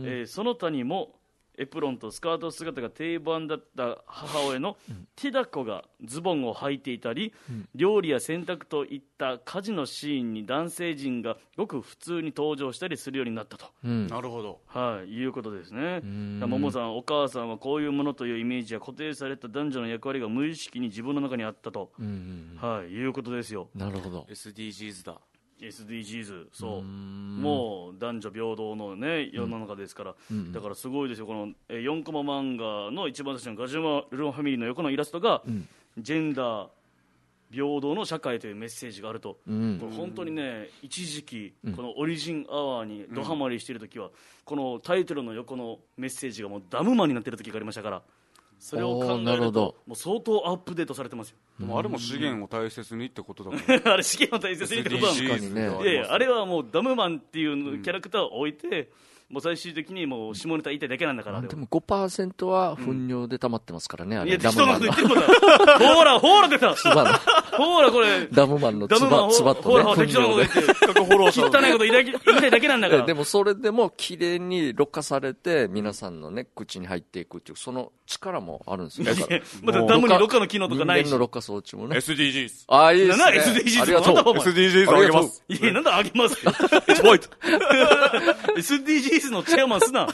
えー、その他にもエプロンとスカート姿が定番だった母親のティダコがズボンを履いていたり、うん、料理や洗濯といった家事のシーンに男性陣がごく普通に登場したりするようになったと、 うん、なるほど、 はい、いうことですね。ももさん、お母さんはこういうものというイメージや固定された男女の役割が無意識に自分の中にあったと、はい、いうことですよ。 なるほど、 エスディージーズ だ。 エスディージーズ、そう、うもう男女平等のね世の中ですから、うん、だからすごいですよ。このよんコマ漫画の一番最初のガジュマルファミリーの横のイラストが、うん、ジェンダー平等の社会というメッセージがあると、うん、これ本当にね一時期このオリジンアワーにドハマりしている時は、うん、このタイトルの横のメッセージがもうダムマンになっている時がありましたから、それを考えるともう相当アップデートされてますよ。 でもあれも資源を大切にってことだからあれ資源を大切にってことだもん、ね、いやいやあれはもうダムマンっていうキャラクターを置いて、もう最終的にもう下ネタ言いたいだけなんだから。 でも ごパーセント は糞尿で溜まってますからね、うん、あれ。 いや人のこと言ってることだほらほら出たほらこれダムマンのつばつばとね、 ほら適当なこと言って汚いこと言いたいだけなんだから。 でもそれでも綺麗にろ過されて皆さんのね口に入っていくっていうその力もあるんですよ。だからまだダムにろ過の機能とかないし、 人間のろ過装置もねエスディージーズ。 ああいいですね。 な エスディージーズありがとう。 エスディージーズ あげます。 いやなんだあげますいちポイントエスディージーズ のチェアマンすな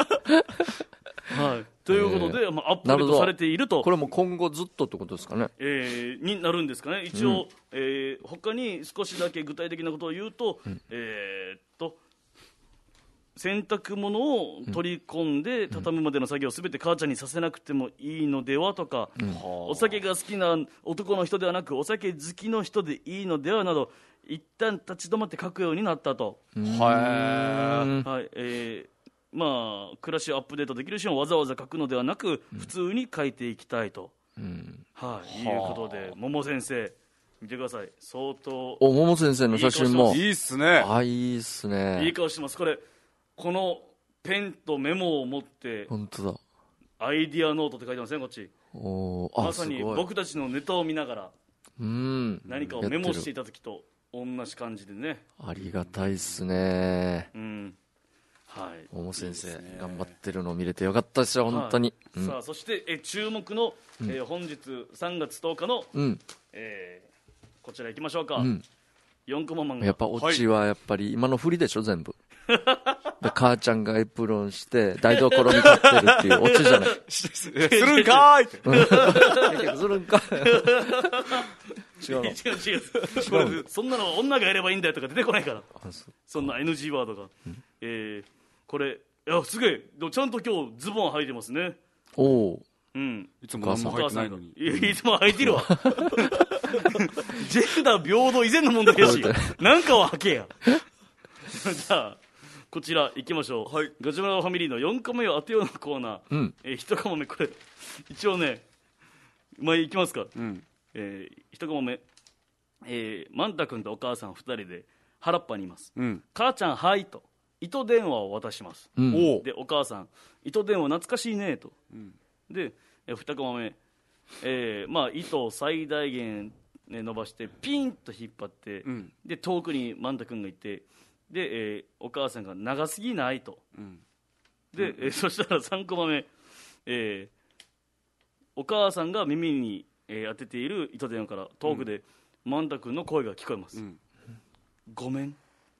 はい、ということで、えーまあ、アップデートされていると。 これも今後ずっとってことですかね、 えー、になるんですかね一応、うん、えー、他に少しだけ具体的なことを言うと、うん、えー、っと洗濯物を取り込んで畳むまでの作業をすべて母ちゃんにさせなくてもいいのではとか、うん、お酒が好きな男の人ではなくお酒好きの人でいいのではなど一旦立ち止まって書くようになったと。はい、はい、えーまあ、暮らしをアップデートできるシーンをわざわざ書くのではなく、うん、普通に書いていきたいと、うんはい、いうことで桃先生見てください。相当お桃先生の写真もいいっすね。 あいいっすね。 いい顔してます。これこのペンとメモを持って本当だアイディアノートって書いてますねこっち。 おまさに僕たちのネタを見ながらうん何かをメモしていた時と同じ感じでね。 ありがたいっすね。 うんはい、 桃先生いい、ね、頑張ってるのを見れてよかったですよ本当に、 はいうん、さあそしてえ注目の、うんえー、本日さんがつとおかの、うんえー、こちら行きましょうか、うん、よんコマ漫画。 やっぱオチはやっぱり今の振りでしょ全部で母ちゃんがエプロンして台所に立ってるっていうオチじゃないするんかーいってするんか違うの違う違う違うそんなの女がやればいいんだよとか出てこないからそ, そんな エヌジー ワードが、うんえー、これいやすげえちゃんと今日ズボン履いてますね。 おお、 うん、 いつも何も履いてないのに。 いやいつも履いてるわジェンダー平等以前の問題やしなんかは履けやじゃあこちら行きましょう、はい、ガジュマルファミリーのよんコマ目を当てようのコーナー、うんえー、いちコマ目これ一応ね前行きますか、うんえー、いちコマ目、えー、マンタ君とお母さんふたりで原っぱにいます、うん、母ちゃんはいと糸電話を渡します、うん、でお母さん糸電話懐かしいねと、うん、でにコマ目、えーまあ、糸を最大限、ね、伸ばしてピンと引っ張って、うん、で遠くにマンタ君がいてで、えー、お母さんが長すぎないと、うん、で、えー、そしたらさんコマ目、えー、お母さんが耳に、えー、当てている糸電話から遠くで、うん、マンタ君の声が聞こえます、うん、ごめん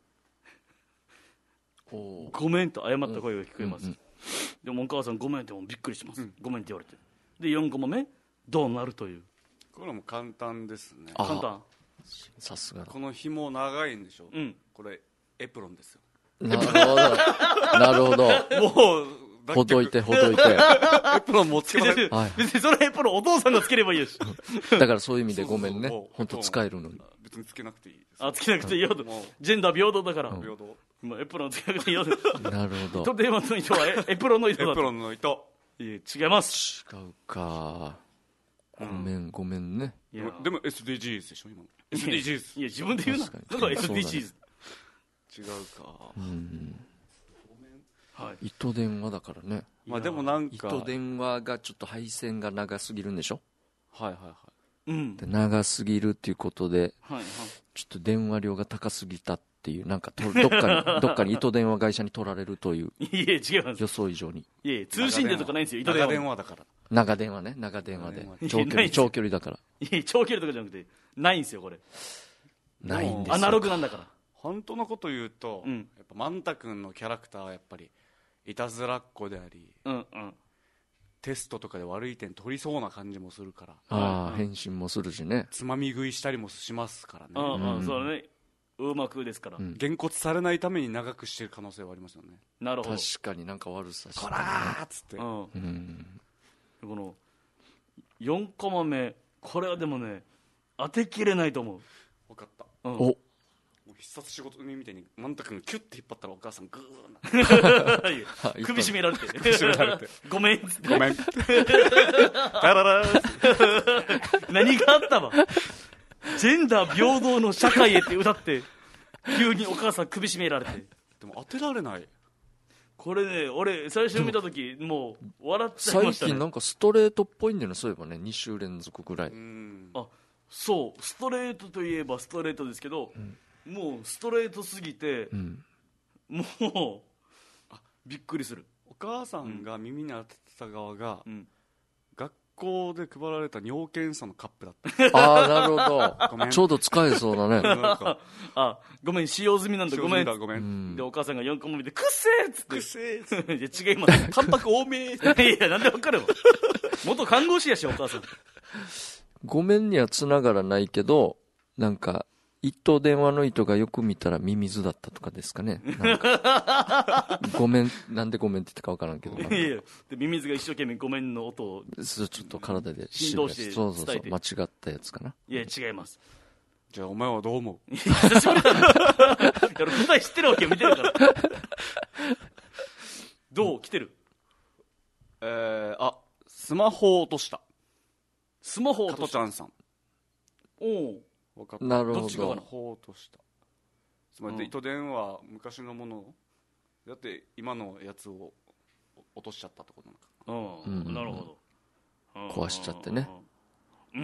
ごめんと謝った声が聞こえます、うんうん、でもお母さんごめんってもびっくりします、うん、ごめんって言われてでよんコマ目どうなるという。 これも簡単ですね。 簡単。 さすがこの紐長いんでしょ、うん、これエプロンですよ。 なるほどなるほどもうほどいてほどいてエプロンもつけません、 はい、別にそのエプロンお父さんがつければいいしだからそういう意味でごめんね、本当使えるのに別につけなくていいです。 あ、つけなくていいよと、ジェンダー平等だから、 平等、 まあ、エプロンつけなくていいよなるほど。 と電話の糸はエプロンの糸だエプロンの糸、 いや違います。 違うか、ごめんごめんね。 いやでも エスディージーズ でしょ今の エスディージーズ。 いや自分で言うな、なんか エスディージーズ違うか。 うん、はい、糸電話だからね。 まあでもなんか糸電話がちょっと配線が長すぎるんでしょ。 はいはいはい。 うん、 で長すぎるっていうことで、 はいはい、 ちょっと電話料が高すぎたっていう、なんかとどっかにどっかに糸電話会社に取られるという。 いや違います。 予想以上に。 いや通信電とかないんですよ。糸電話。 長電話だから。 長電話ね、長電話で長距離長距離だから。 いや長距離とかじゃなくてないんですよこれ。 ないんですよ。 アナログなんだから。 本当のこと言うと、 うん、 やっぱマンタ君のキャラクターはやっぱりいたずらっ子であり、 うんうん、 テストとかで悪い点取りそうな感じもするから、 ああ、返信もするしね、 つまみ食いしたりもしますからね。 うんうん、そうね、うまくですから、 うん、げんこつされないために長くしてる可能性はありますよね。 なるほど。 確かになんか悪さして、 こらーっつって、うんうん、 このよんコマ目、これはでもね当てきれないと思う。 分かった、 うん、 お必殺仕事人みたいにマンタ君がキュッて引っ張ったらお母さんグーな首絞められて首絞められてごめんっつってごめんタララ何があったわ。ジェンダー平等の社会へって歌って急にお母さん首絞められて。 でも当てられない。 これね、俺最初見た時もう笑っちゃいましたね。 最近なんかストレートっぽいんだよね、そういえばね、に週連続ぐらい。うん、 あ、そうストレートといえばストレートですけど、うん、もうストレートすぎて、うん、もうあびっくりする。 お母さんが耳に当てた側が、うん、学校で配られた尿検査のカップだった。 ああ、なるほどちょうど使えそうだねあ、ごめん使用済みなんだ、ごめんごめん。 でお母さんがよんコマ見てくっせーっつってくっせーっつっていや違いますタンパク多めいやなんでわかるわ元看護師やしお母さん。 ごめんにはつながらないけど、なんか糸電話の糸がよく見たらミミズだったとかですかね。なんかごめん、なんでごめんって言ったか分からんけど、 いやいやでミミズが一生懸命ごめんの音をちょっと体で振動して伝えて、 そうそうそう、間違ったやつかな。 いや違います。 じゃあお前はどう思う。 久しぶりだな答え知ってるわけよ、見てるからどう来てる。 えー、あスマホを落とした。 スマホを落とした。 加トちゃんさん。 おお分かった。 なるほど。 どっちかかな。スマホを落とした。つまり、うん、糸電話昔のものだって今のやつを落としちゃったってことなのか。 うん、うん、なるほど。 壊しちゃってね。 うん、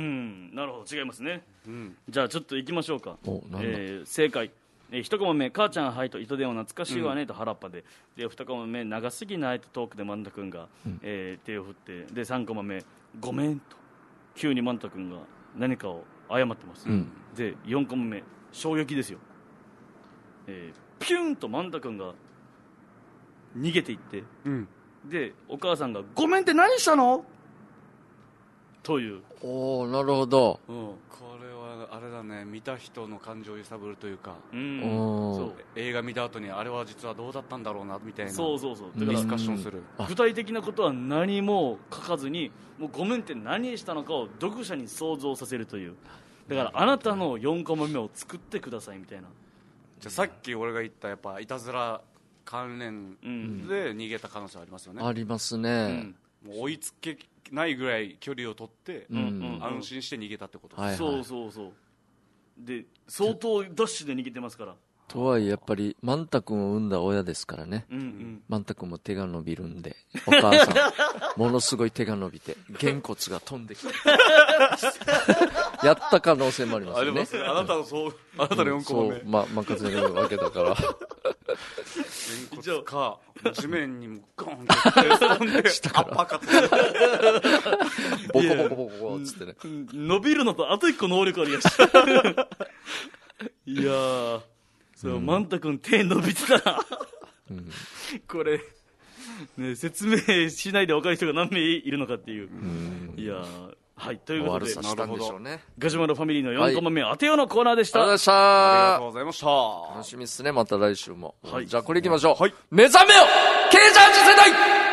なるほど、違いますね、 うん、 じゃあちょっと行きましょうか。 お、なんだ、 えー、正解、えー、一コマ目母ちゃんはいと糸電話懐かしいわねと原っぱで、うん、で二コマ目長すぎないとトークで万太君が、うん、えー、手を振って、で三コマ目ごめんと急に万太君が何かを謝ってます、うん、でよんコマ目衝撃ですよ、えー、ピュンと万太君が逃げていって、 うん、 でお母さんがごめんって何したのという。 おー、なるほど、 うん、これはあれだね、見た人の感情を揺さぶるというか、 うん、 そう映画見た後にあれは実はどうだったんだろうなみたいな、 そうそうそう、 ディスカッションする。 具体的なことは何も書かずに、もうごめんって何したのかを読者に想像させるという。だからあなたのよんコマ目を作ってくださいみたいな。 じゃあさっき俺が言ったやっぱいたずら関連で逃げた可能性ありますよね、 うん、ありますね、 うん、もう追いつけないぐらい距離を取って、うん、安心して逃げたってことです、 うんうんうん、そうそうそう。で相当ダッシュで逃げてますから。 とはいえやっぱり万太君を産んだ親ですからね、 うんうん、 万太君も手が伸びるんで、お母さんものすごい手が伸びてげんこつが飛んできてやった可能性もありますよね。ありますね。 あなたのそうあなたのよんコマ目、 うん、そう、ま、任せるわけだからげんこつか地面にもゴンって飛んで下からアッパーカッボコボコボコボコっつってね、 伸びるのとあと一個能力ありやしいやーそう、うん、万太君手伸びてたら、うん、これ、ね、説明しないで分かる人が何名いるのかっていう、うん、いやー、はい、ということで、 なるほどね、 ガジュマルファミリーのよんコマ目、はい、当てようのコーナーでした。 ありがとうございました。 楽しみですね、また来週も、 はい、 じゃあこれいきましょう、 はい、 目覚めよ経済世代。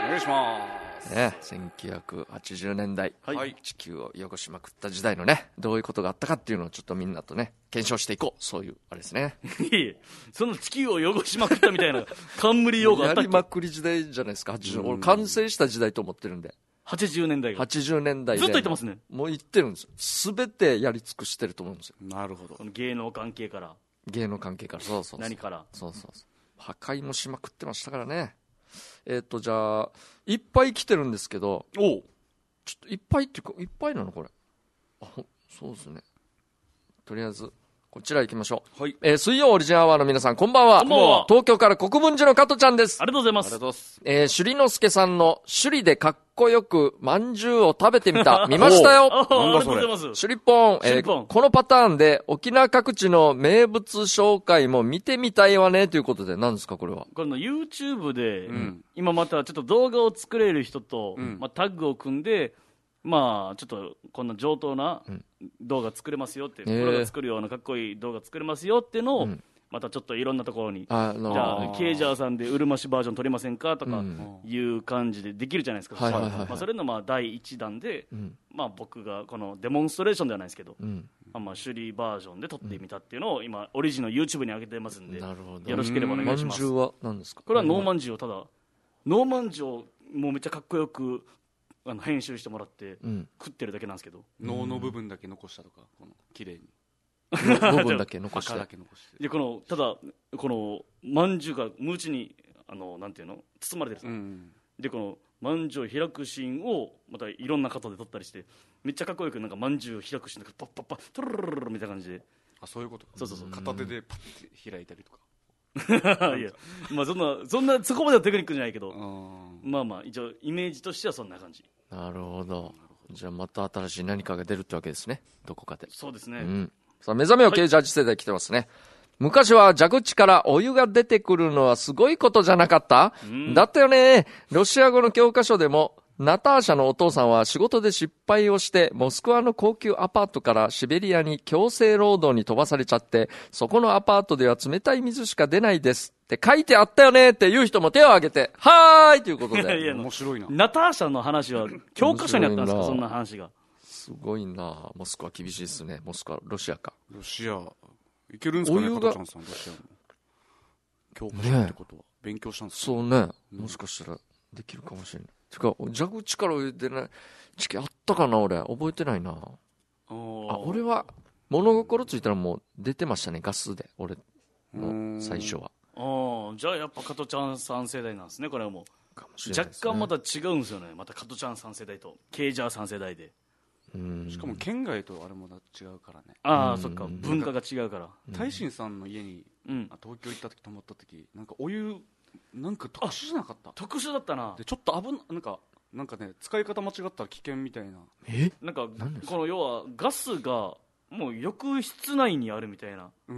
願いしますね、せんきゅうひゃくはちじゅうねんだい、 はい、 地球を汚しまくった時代のね、どういうことがあったかっていうのをちょっとみんなとね検証していこう、そういうあれですね。 いえいえ、その地球を汚しまくったみたいな冠用語あったっけ。 やりまくり時代じゃないですか。はちじゅう、俺完成した時代と思ってるんで。 はちじゅうねんだいがはちじゅうねんだいでずっと言ってますね。 もう言ってるんですよ。すべてやり尽くしてると思うんですよ。 なるほど。 芸能関係から芸能関係から、そうそうそう、 何から、 そうそうそう、破壊もしまくってましたからね。えっ、ー、とじゃあいっぱい来てるんですけど、 おちょっといっぱいっていうかいっぱいなのこれ。あ、そうですね。とりあえずこちら行きましょう。 はい。 えー、水曜オリジンアワーの皆さんこんばんは。 こんばんは。 東京から国分寺の加トちゃんです。 ありがとうございます。 ありがとうございます。 えー、首里之助さんの首里でかっこよくまんじゅうを食べてみた見ましたよ。 あありがとうございます。 首里ポン、えー、このパターンで沖縄各地の名物紹介も見てみたいわねということで、何ですかこれは。 この YouTube で、うん、今またちょっと動画を作れる人と、うん、まあ、タッグを組んで、まあちょっとこんな上等な動画作れますよって、プロが作るようなかっこいい動画作れますよっていうのを、うん、またちょっといろんなところに、あじゃあケイジャーさんでうるま市バージョン撮れませんかとかいう感じでできるじゃないですか。まあそれのまあだいいちだんで、うん、まあ僕がこのデモンストレーションではないですけど、うん、まあ首里バージョンで撮ってみたっていうのを今オリジナル YouTube に上げてますんで、なるほど、よろしければお願いします。 まんじゅうは何ですか。 これはノーマンジュをただノーマンジュをもうめっちゃかっこよくあの編集してもらって、うん、食ってるだけなんですけど、 脳の部分だけ残したとか、この綺麗に部分だけ残して赤だけ残してでこのただこのまんじゅうがムーチにあのなんていうの包まれてるんですよ、うん、でこのまんじゅうを開くシーンをまたいろんな方で撮ったりしてめっちゃかっこよくなんかまんじゅうを開くシーンがパッパッパットルルルルみたいな感じで。 あ、そういうこと。 そうそうそう、 片手でパッて開いたりとかいや、まあそんなそんなそこまではテクニックじゃないけど、まあまあ一応イメージとしてはそんな感じ。 なるほど。じゃあまた新しい何かが出るってわけですね、どこかで。 そうですね、 うん、さあ目覚めを系ジャージ世代来てますね、はい、昔は蛇口からお湯が出てくるのはすごいことじゃなかった、うん、だったよね。ロシア語の教科書でもナターシャのお父さんは仕事で失敗をしてモスクワの高級アパートからシベリアに強制労働に飛ばされちゃって、そこのアパートでは冷たい水しか出ないですって書いてあったよねっていう人も手を挙げてはーいということで。 いや面白いな。 ナターシャの話は教科書にあったんですか。そんな話がすごいな。モスクワ厳しいですね。モスクワロシアか。 ロシアいけるんですかね、加トちゃんさん。ロシアの教科書ってことは、ね、勉強したんですか。 そうね、もしかしたらできるかもしれない。てか蛇口から出ない時期あったかな。俺覚えてないな。あ、俺は物心ついたらもう出てましたね、ガスで。俺の最初は。 ああ、じゃあやっぱ加トちゃんさん世代なんですね。これはもう若干また違うんですよね。また加トちゃんさん世代とケイジャーさん世代で、 うん、しかも県外とあれも違うからね。 ああ、そっか、文化が違うから。 大臣さんの家に、うん、東京行った時泊まった時、なんかお湯なんか特殊じゃなかった。 特殊だったな。 でちょっと危ななんかなんかね、使い方間違ったら危険みたいな。 えなんかこの要はガスがもう浴室内にあるみたいな、うん、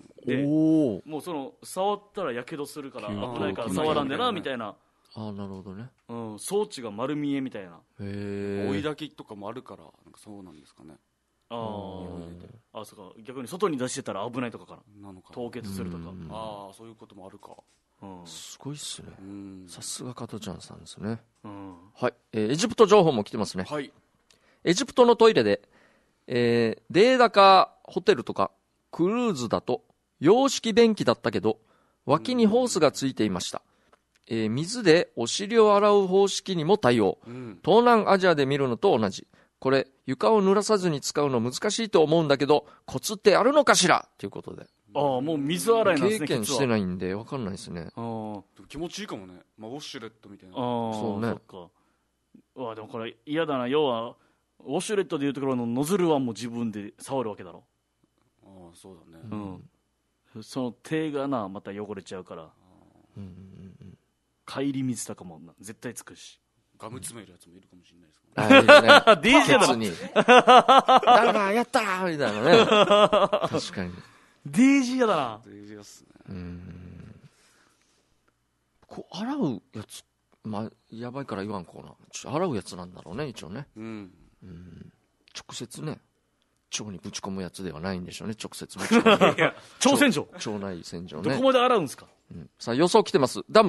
でおもうその触ったらやけどするから危ないから触らんでなみたいな。 ああ、なるほどね、 うん、装置が丸見えみたいな。へえ。追い焚きとかもあるからなんかそうなんですかね。 ああ、そうか。逆に外に出してたら危ないとかからなのか、凍結するとか。 ああ、そういうこともあるか。 うん、すごいっすね。さすが加トちゃんさんですね、うん、はい、えー、エジプト情報も来てますね、 はい、 エジプトのトイレで、えー、デーダカホテルとかクルーズだと洋式便器だったけど脇にホースがついていました、うん、えー、水でお尻を洗う方式にも対応、うん、東南アジアで見るのと同じ。これ床を濡らさずに使うの難しいと思うんだけどコツってあるのかしらということで。 ああ、もう水洗いなんですね。 経験してないんで分かんないですね。 ああ、気持ちいいかもね、まあ、ウォシュレットみたいな。ああ、 そうね。 そっか。うわ、でもこれ嫌だな。要はウォシュレットでいうところのノズルはもう自分で触るわけだろ。 ああ、そうだね。 うん、その手がなまた汚れちゃうから、うんうんうん、帰り水とかも絶対つくし。 ガム詰めるやつもいるかもしれないですからね。 あ、いいね。ディージェー だに誰かやったーみたいなね。確かに。 ディージー だな。 ディージー っすね。 うん。こう洗うやつ、まあやばいから言わんこうな。ちょ洗うやつなんだろうね、一応ね。うん。うん、直接ね、腸にぶち込むやつではないんでしょうね。直接ぶち込む。 いや、腸洗浄。 腸内洗浄ね。 どこまで洗うんですか。 うん、さあ予想来てます。ダム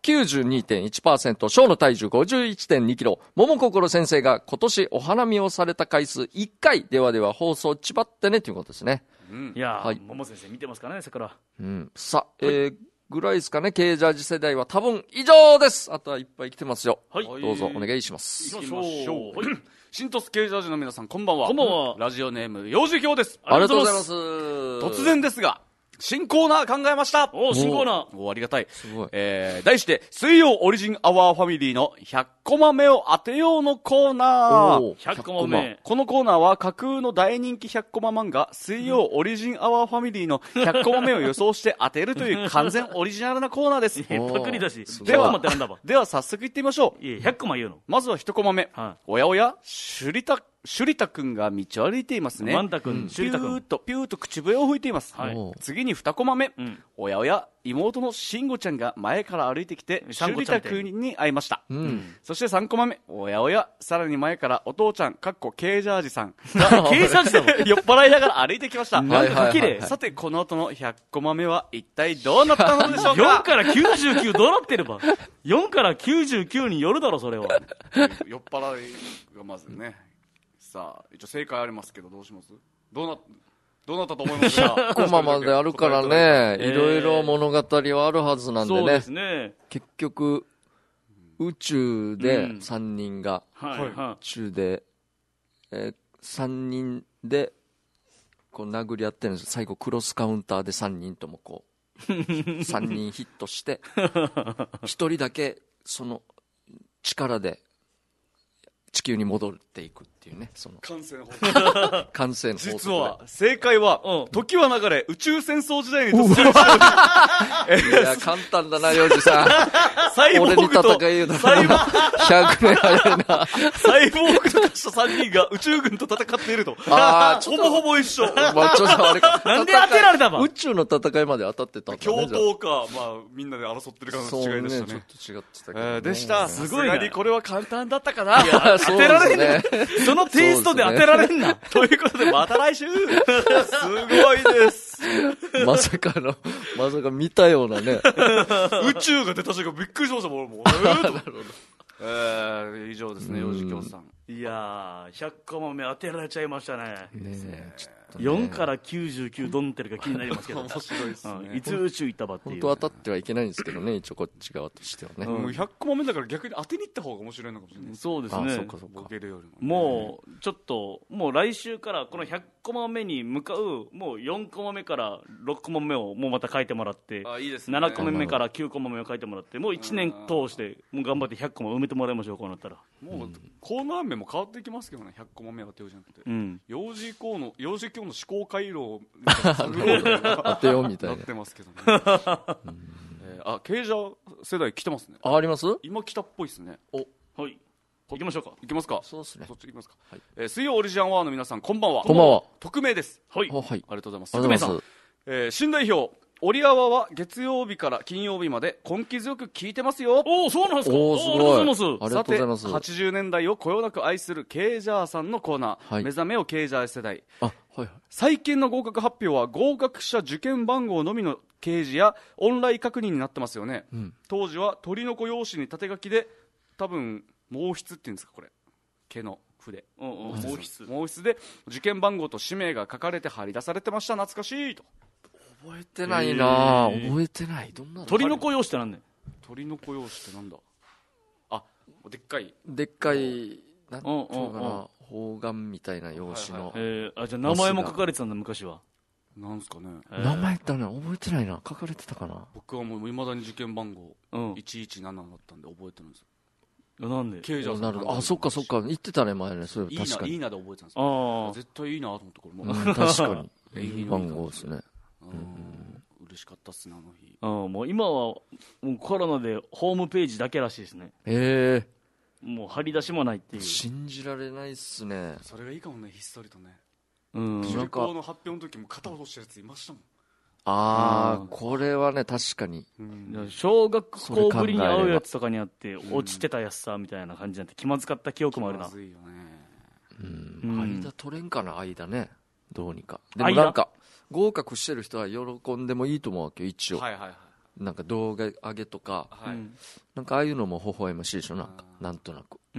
きゅうじゅうにてんいちパーセント、小の体重 ごじゅういちてんにキロ、桃心先生が今年お花見をされた回数いっかい、ではでは放送ちばってねということですね。 うん、いやー、はい、桃先生見てますかね、桜。 うん。さあ、えー、ぐらいですかね、Kジャージ世代は多分以上です。あとはいっぱい来てますよ。はい。どうぞお願いします。 行きましょう。はい。新鳥栖Kジャージの皆さん、こんばんは。 こんばんは。 ラジオネーム、幼児表です。 ありがとうございます。 突然ですが、新コーナー考えました。 お新コーナー。おありがたい。すごい。えー、題して、水曜オリジンアワーファミリーのひゃっコマ目を当てようのコーナー。 ひゃっコマ目。 このコーナーは架空の大人気ひゃっコマ漫画、水曜オリジンアワーファミリーのひゃっコマ目を予想して当てるという完全オリジナルなコーナーです。 パクリだし。 では、では早速いってみましょう。 いや、ひゃっコマ言うの。 まずはいちコマ目。はい、おやおや、シュリタ、シュリタくんが道を歩いていますね。 マンタくん、シュリタくん。 ピューッと、ピューッと口笛を吹いています。はい、次ににコマ目、うん。おやおや、妹のしんごちゃんが前から歩いてきて、シュリタくんに会いました。うん、そしてさんコマ目、おやおや、さらに前からお父ちゃん、かっこ K ジャージさん。 K ジャージさん酔っ払いながら歩いてきました。 なんか綺麗。 さて、この後のひゃっコマ目は一体どうなったのでしょうか。 よんからきゅうじゅうきゅうどうなってれば。よんからきゅうじゅうきゅうによるだろ、それは。 酔っ払いがまずね。さあ、一応正解ありますけど、どうします？どうな、どうなったと思いますか？ ひゃっコマまであるからね、いろいろ物語はあるはずなんでね。 そうですね。 結局、宇宙でさんにんが、うん、宇宙で、えー、さんにんで、こう殴り合ってるんですよ。最後クロスカウンターでさんにんともこう、さんにんヒットして、ひとりだけその力で、地球に戻っていくっていうね、その感染法則感染法則実は正解は、うん、時は流れ宇宙戦争時代に突入したいや簡単だなヨウジさんサイボーグと俺に戦い言うなひゃくねん早いなサイボーグと化したさんにんが宇宙軍と戦っているとあほぼほぼ一緒、 まあ、ちょっとあれかなんで当てられたば宇宙の戦いまで当たってたんだ、ね、 共闘かまあみんなで争ってる感じの違いでしたね、 そうねちょっと違ってたけど、ねえー、でしたすごいなこれは簡単だったかないや当てられねそのテイストで当てられんな。 ということで、また来週すごいです。 まさかの、まさか見たようなね。 宇宙が出た瞬間びっくりしましたもん、もう。なるほど。えー、以上ですね、幼児教さん。 いやー、ひゃっコマ目当てられちゃいましたね。 ねえ、ちょっとね。よんからきゅうじゅうきゅうどんってるか気になりますけど。 面白いですね、 うん。いつ宇宙行ったばっていう。 本当当たってはいけないんですけどね、一応こっち側としてはね。 うん、ひゃっコマ目だから逆に当てに行った方が面白いのかもしれない。 そうですね。 あ、そうかそうか。 ボケるよりも、ね。 もう、ちょっと、もう来週からこのひゃっコマ目に向かう、もうよんコマ目からろっコマ目をもうまた書いてもらって、 あ、いいですね、 ななコマ目からきゅうコマ目を書いてもらって、もういちねん通して、もう頑張ってひゃっコマ埋めてもらいましょう、こうなったら。 もう、コーナー名も変わっていきますけどね、ひゃっコマ目当てようじゃなくて。うん。幼児校の、幼児教の思考回路を当てようみたいな。 なってますけどね。うん、えー、あ、Kジャー世代来てますね。 あ、あります？ 今来たっぽいですね。 お、はい。行きましょうか。 行きますか。 そうですね。 そっち行きますか。はい。えー、水曜オリジンアワーの皆さん、こんばんは。 こんばんは。 匿名です。 はい。はい。 ありがとうございます。 匿名さん。 えー、新代表。オリアワは月曜日から金曜日まで根気強く聞いてますよ。 おお、そうなんですか。 おお、すごい。 ありがとうございます。 ありがとうございます。 はちじゅうねんだいをこよなく愛するケイジャーさんのコーナー、はい、目覚めよケイジャー世代。 あ、はいはい。 最近の合格発表は合格者受験番号のみの掲示やオンライン確認になってますよね。うん、当時は鳥の子用紙に縦書きで、多分毛筆っていうんですかこれ。毛の筆。 うんうん、毛筆。 毛筆で受験番号と氏名が書かれて貼り出されてました。懐かしいと。 覚えてないなぁ、覚えてない。どんなの？ 鳥の子用紙ってなんだよ。 鳥の子用紙ってなんだ。あ、でっかいでっかいなんていうかな、方眼みたいな用紙の、 はいはい、えー、あ、じゃあ名前も書かれてたんだ昔は。 なんすかね、 えー、名前だな、覚えてないな。書かれてたかな。 僕はもう未だに受験番号、うん、いちいちななだったんで覚えてるんですよ。 なんで？ ケイジャーさん。 なるほど。あ、そっかそっか。言ってたね前ね。そういえば確かに。 いいな、いいなで覚えてたんですよ。絶対いいなと思ってこれもう、 うん、確かに。いい番号ですね。 うん、嬉しかったっすねあの日。 うん、もう今はもうコロナでホームページだけらしいですね。 へえ。 もう張り出しもないっていう。 信じられないっすね。 それがいいかもね、ひっそりとね。 うん。 中高の発表の時も肩を落としたやついましたもん。 ああ、うん、これはね確かに、 うん、小学校ぶりに会うやつとかにあって落ちてたやつさみたいな感じになって気まずかった記憶もあるな。 気まずいよね。 うん、間取れんかな、間ね、どうにか。でもなんか合格してる人は喜んでもいいと思うわけよ一応。 はいはいはい。 なんか動画上げとか、はい、なんかああいうのも微笑ましいでしょ、なんかなんとなく。うん、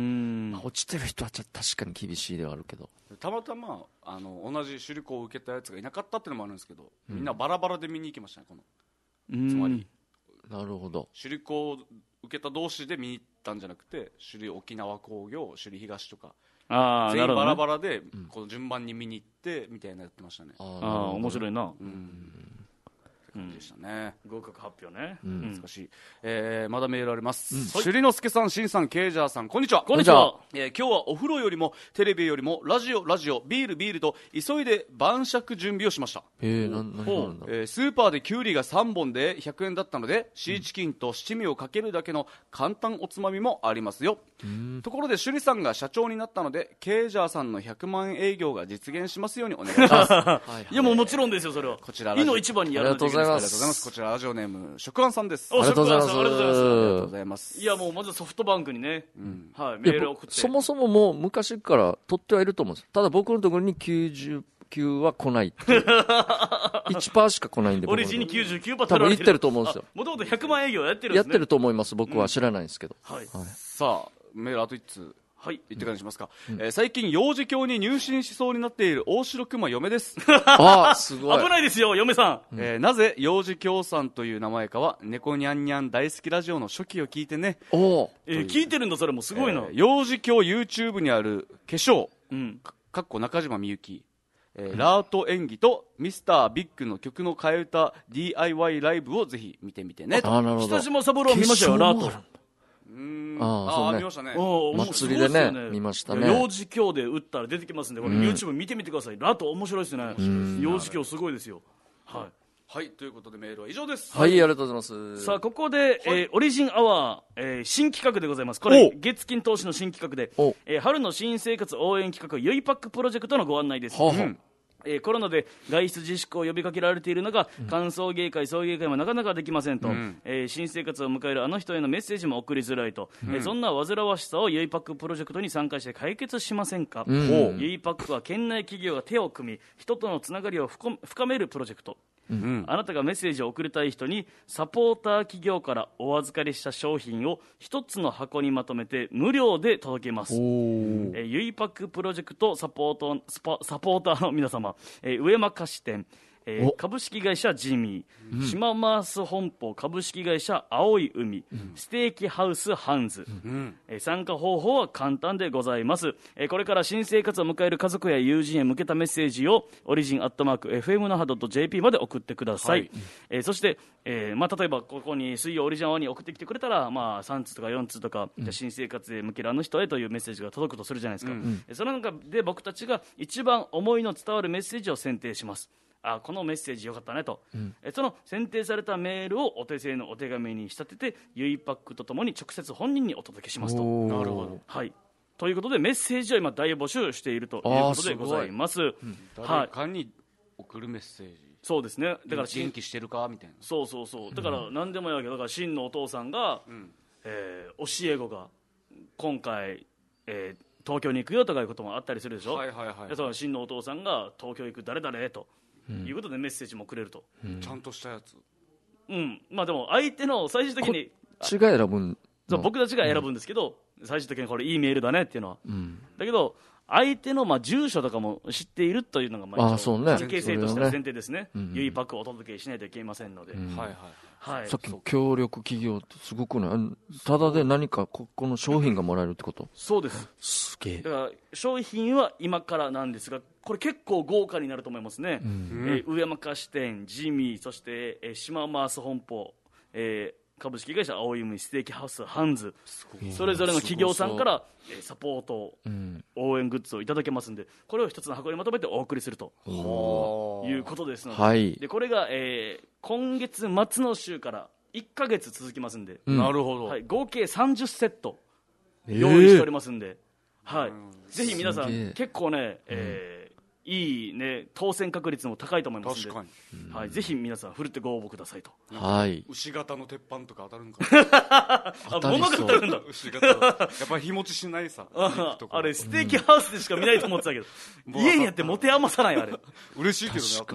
まあ、落ちてる人はちょっと確かに厳しいではあるけど、 たまたまあの同じ首里校を受けたやつがいなかったっていうのもあるんですけど、うん、みんなバラバラで見に行きましたね、この、うん、つまりなるほど、 首里校を受けた同士で見に行ったんじゃなくて、首里沖縄工業、首里東とか、あ全員バラバラで、ね、この順番に見に行ってみたいなやってましたね。 ああ面白いな、 うんでしたね、 うん、合格発表ね、 うん、難しい、えー、まだメールあります、うん、首里之助さん、しんさん、ケイジャーさん、こんにちは。 こんにちは、 えー、今日はお風呂よりもテレビよりもラジオラジオビールビールと急いで晩酌準備をしました。 へー、な何なんだ、 えー、スーパーでキュウリがさんぼんでひゃくえんだったので、シーチキンと七味をかけるだけの簡単おつまみもありますよ。ところで首里さんが社長になったので、ケイジャーさんのひゃくまんえん営業が実現しますようにお願いしますはい、 いやもうもちろんですよ、それは。 こちらいの一番にやらないといけないです。 ありがとうございます。 こちらラジオネーム食安さんです。 ありがとうございます。 ありがとうございます。 いやもうまずソフトバンクにね、うん、はい、メールを送って、 そもそももう昔から取ってはいると思うんです。ただ僕のところにきゅうじゅうきゅうは来ないっていういちパーセントしか来ないんで、 オリジンに きゅうじゅうきゅうパーセント多分言ってると思うんですよ。 もともとひゃくまん営業やってるんですね。 やってると思います。僕は知らないんですけど、 うん、はい、はい、 さあメールあといっつう、はい、言ってからにしますか、 うん、 えー、最近幼児教に入信しそうになっている大城熊嫁ですあすごい危ないですよ嫁さん、えー、なぜ幼児教さんという名前かは猫にゃんにゃん大好きラジオの初期を聞いてね。 お、 えー、聞いてるんだ、それもすごいな、 えー、幼児教 YouTube にある化粧、うん、か, かっこ中島みゆき、えー、ラート演技とミスタービッグの曲の替え歌 ディーアイワイ ライブをぜひ見てみてねと。 北島三郎見ましたよ、ラート。 うーん、ああ、ね、見ましたね。 祭りでね、ね見ましたね。 幼児教で打ったら出てきますんで、これ YouTube 見てみてください。ラート面白いですね。幼児教すごいですよ。はい。 はい、ということでメールは以上です。 はい、ありがとうございます。 さあ、ここで、えー、オリジンアワー、えー、新企画でございます。これ、月金投資の新企画で、えー、春の新生活応援企画、ゆいパックプロジェクトのご案内です。はあはあ、えー、コロナで外出自粛を呼びかけられている中、うん、歓送迎会、送迎会もなかなかできませんと、うん、えー、新生活を迎えるあの人へのメッセージも送りづらいと、うん、えー、そんな煩わしさをゆいパックプロジェクトに参加して解決しませんか。うん、ゆいパックは県内企業が手を組み、人とのつながりを深めるプロジェクト。うん、あなたがメッセージを送りたい人にサポーター企業からお預かりした商品を一つの箱にまとめて無料で届けます。えー、ゆいパックプロジェクトサポートスパサポーターの皆様、えー、上間菓子店、えー、株式会社ジミー、うん、島マース本舗株式会社青い海、うん、ステーキハウスハンズ、うん、えー、参加方法は簡単でございます。えー、これから新生活を迎える家族や友人へ向けたメッセージをオリジンアットマーク エフエム 那覇 .jp まで送ってください。はい、えー、そして、えーまあ、例えばここに水曜オリジンアワーに送ってきてくれたら、まあ、さんつうとかよんつうとか、うん、新生活へ向けるあの人へというメッセージが届くとするじゃないですか。うん、その中で僕たちが一番思いの伝わるメッセージを選定します。あ、このメッセージよかったねと、うん、えその選定されたメールをお手製のお手紙に仕立ててゆいパックとともに直接本人にお届けしますと。 なるほど、 はい、ということでメッセージを今大募集しているということでございます。 うん、誰かに送るメッセージ、 そうですね、だから元気してるかみたいな、 そうそうそう、だから何でもいいわけだから、真のお父さんが、うん、えー、教え子が今回、えー、東京に行くよとかいうこともあったりするでしょ。 はいはいはい、 だから真のお父さんが東京行く誰々と、うん、いうことでメッセージもくれると、 うん、ちゃんとしたやつ、 うん、まあでも相手の最終的にこっちが選ぶんそう僕たちが選ぶんですけど、うん、最終的にこれいいメールだねっていうのは、うん、だけど相手のまあ住所とかも知っているというのがまあ一応関係性としての前提ですね。ゆいパックをお届けしないといけませんので、うん、はいはいはい、さっきの協力企業ってすごくない、ただで何かここの商品がもらえるってこと。 そうです。 すげえ。 だから商品は今からなんですが、これ結構豪華になると思いますね。うん、えー、上山菓子店、ジミー、そして、えー、島マース本舗、えー株式会社青い海、ステーキハウスハンズ、それぞれの企業さんからサポート、うん、応援グッズをいただけますので、これを一つの箱にまとめてお送りするということですので、はい、でこれが、えー、今月末の週からいっかげつ続きますんで、 うん、なるほど、 はい、合計さんじゅっセット用意しておりますんで、えーはい、ぜひ皆さん結構ね、えーいいね、当選確率も高いと思いますので、確かに、はい、ぜひ皆さんふるってご応募くださいと。 はい、 牛型の鉄板とか当たるんかなあ、物が当たるんだ牛型やっぱり日持ちしないさあ, あれステーキハウスでしか見ないと思ってたけど、うん、家にやって持て余さないあれ嬉しいけどね、当たったら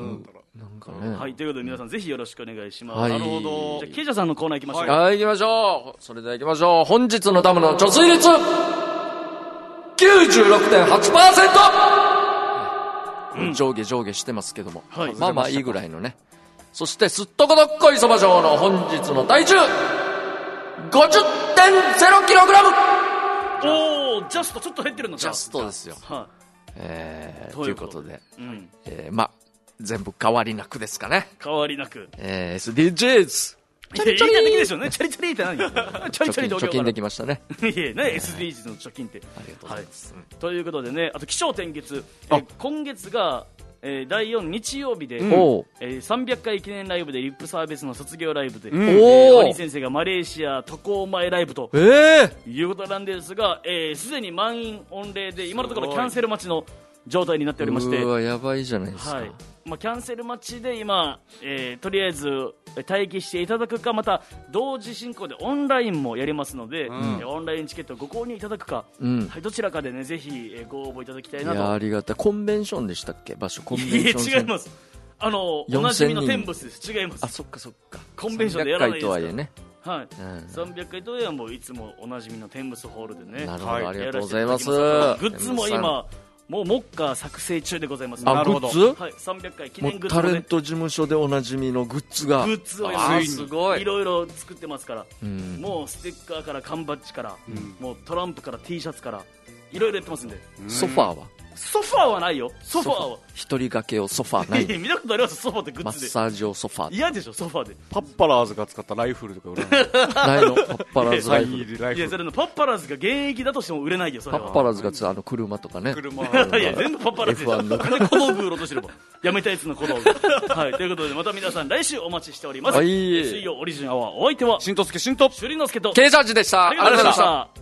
なんかね。 はい、ということで皆さんぜひよろしくお願いします。 はい、 なるほど。じゃあ、ケイジャさんのコーナー行きましょう。 はい、行きましょう。それでは行きましょう。本日のダムの貯水率 きゅうじゅうろくてんはちパーセント、うん、上下上下してますけども、はい、まあまあいいぐらいのね。そしてすっとこどっこいそば場の本日の体重 ごじゅってんゼロキログラム。 おー、ジャストちょっと減ってるのか。 ジャストですよ。はい、えー、ということで、 うん、 えー、まあ全部変わりなくですかね。 変わりなく、 えー、エスディージーズチャリチャリできでしょね。チャリチャリって何？チャリチャリで貯金できましたね。 いやね、エスディージーズの貯金って。 ありがとうございます。 はい、ということでね、あと起承転結、えー、今月が、えー、だいよん日曜日で、うん、えー、さんびゃっかい記念ライブでリップサービスの卒業ライブで、うん、えー、ワニ先生がマレーシア渡航前ライブと、 えー、 いうことなんですが、す、えー、で、に満員御礼で今のところキャンセル待ちの状態になっておりまして、 うわやばいじゃないですか。はい、 まあ、キャンセル待ちで今、えー、とりあえず待機していただくか、また同時進行でオンラインもやりますので、うん、オンラインチケットをご購入いただくか、うん、はい、どちらかでねぜひ、えー、ご応募いただきたいなと。 いやありがたい。コンベンションでしたっけ、場所。コンベンション。 いや違います。あのおなじみのテンブスです。違います。 あ、そっかそっか。 コンベンションでやらないですから。 さんびゃっかいとはいえね。 はい、うん、さんびゃっかいとはいえもういつもおなじみのテンブスホールでね。 なるほど、はい、ありがとうございます。 グッズも今もう目下作成中でございます。 あ、グッズ、 はい、さんびゃっかい記念グッズ、 ね、タレント事務所でおなじみのグッズがグッズをあすごいいろいろ作ってますから、うん、もうステッカーから缶バッジから、うん、もうトランプから T シャツからいろいろやってますんで。 ソファーはソファーはないよ。ソファーは一人掛け用ソファーない。 見たことあります？ソファーってグッズでマッサージ用ソファー。 嫌でしょソファーで。 パッパラーズが使ったライフルとか売れないないの？パッパラーズライフル。 いやそれのパッパラーズが現役だとしても売れないよ。それはパッパラーズがつあの車とかね。 車いや全部パッパラーズでしょ。なんで小道具売ろうとしてればやめたやつの小道具。はいということでまた皆さん来週お待ちしております。はい、水曜オリジンアワーお相手は新とすけ新と朱里之介とケイジャージでした。 ありがとうございました。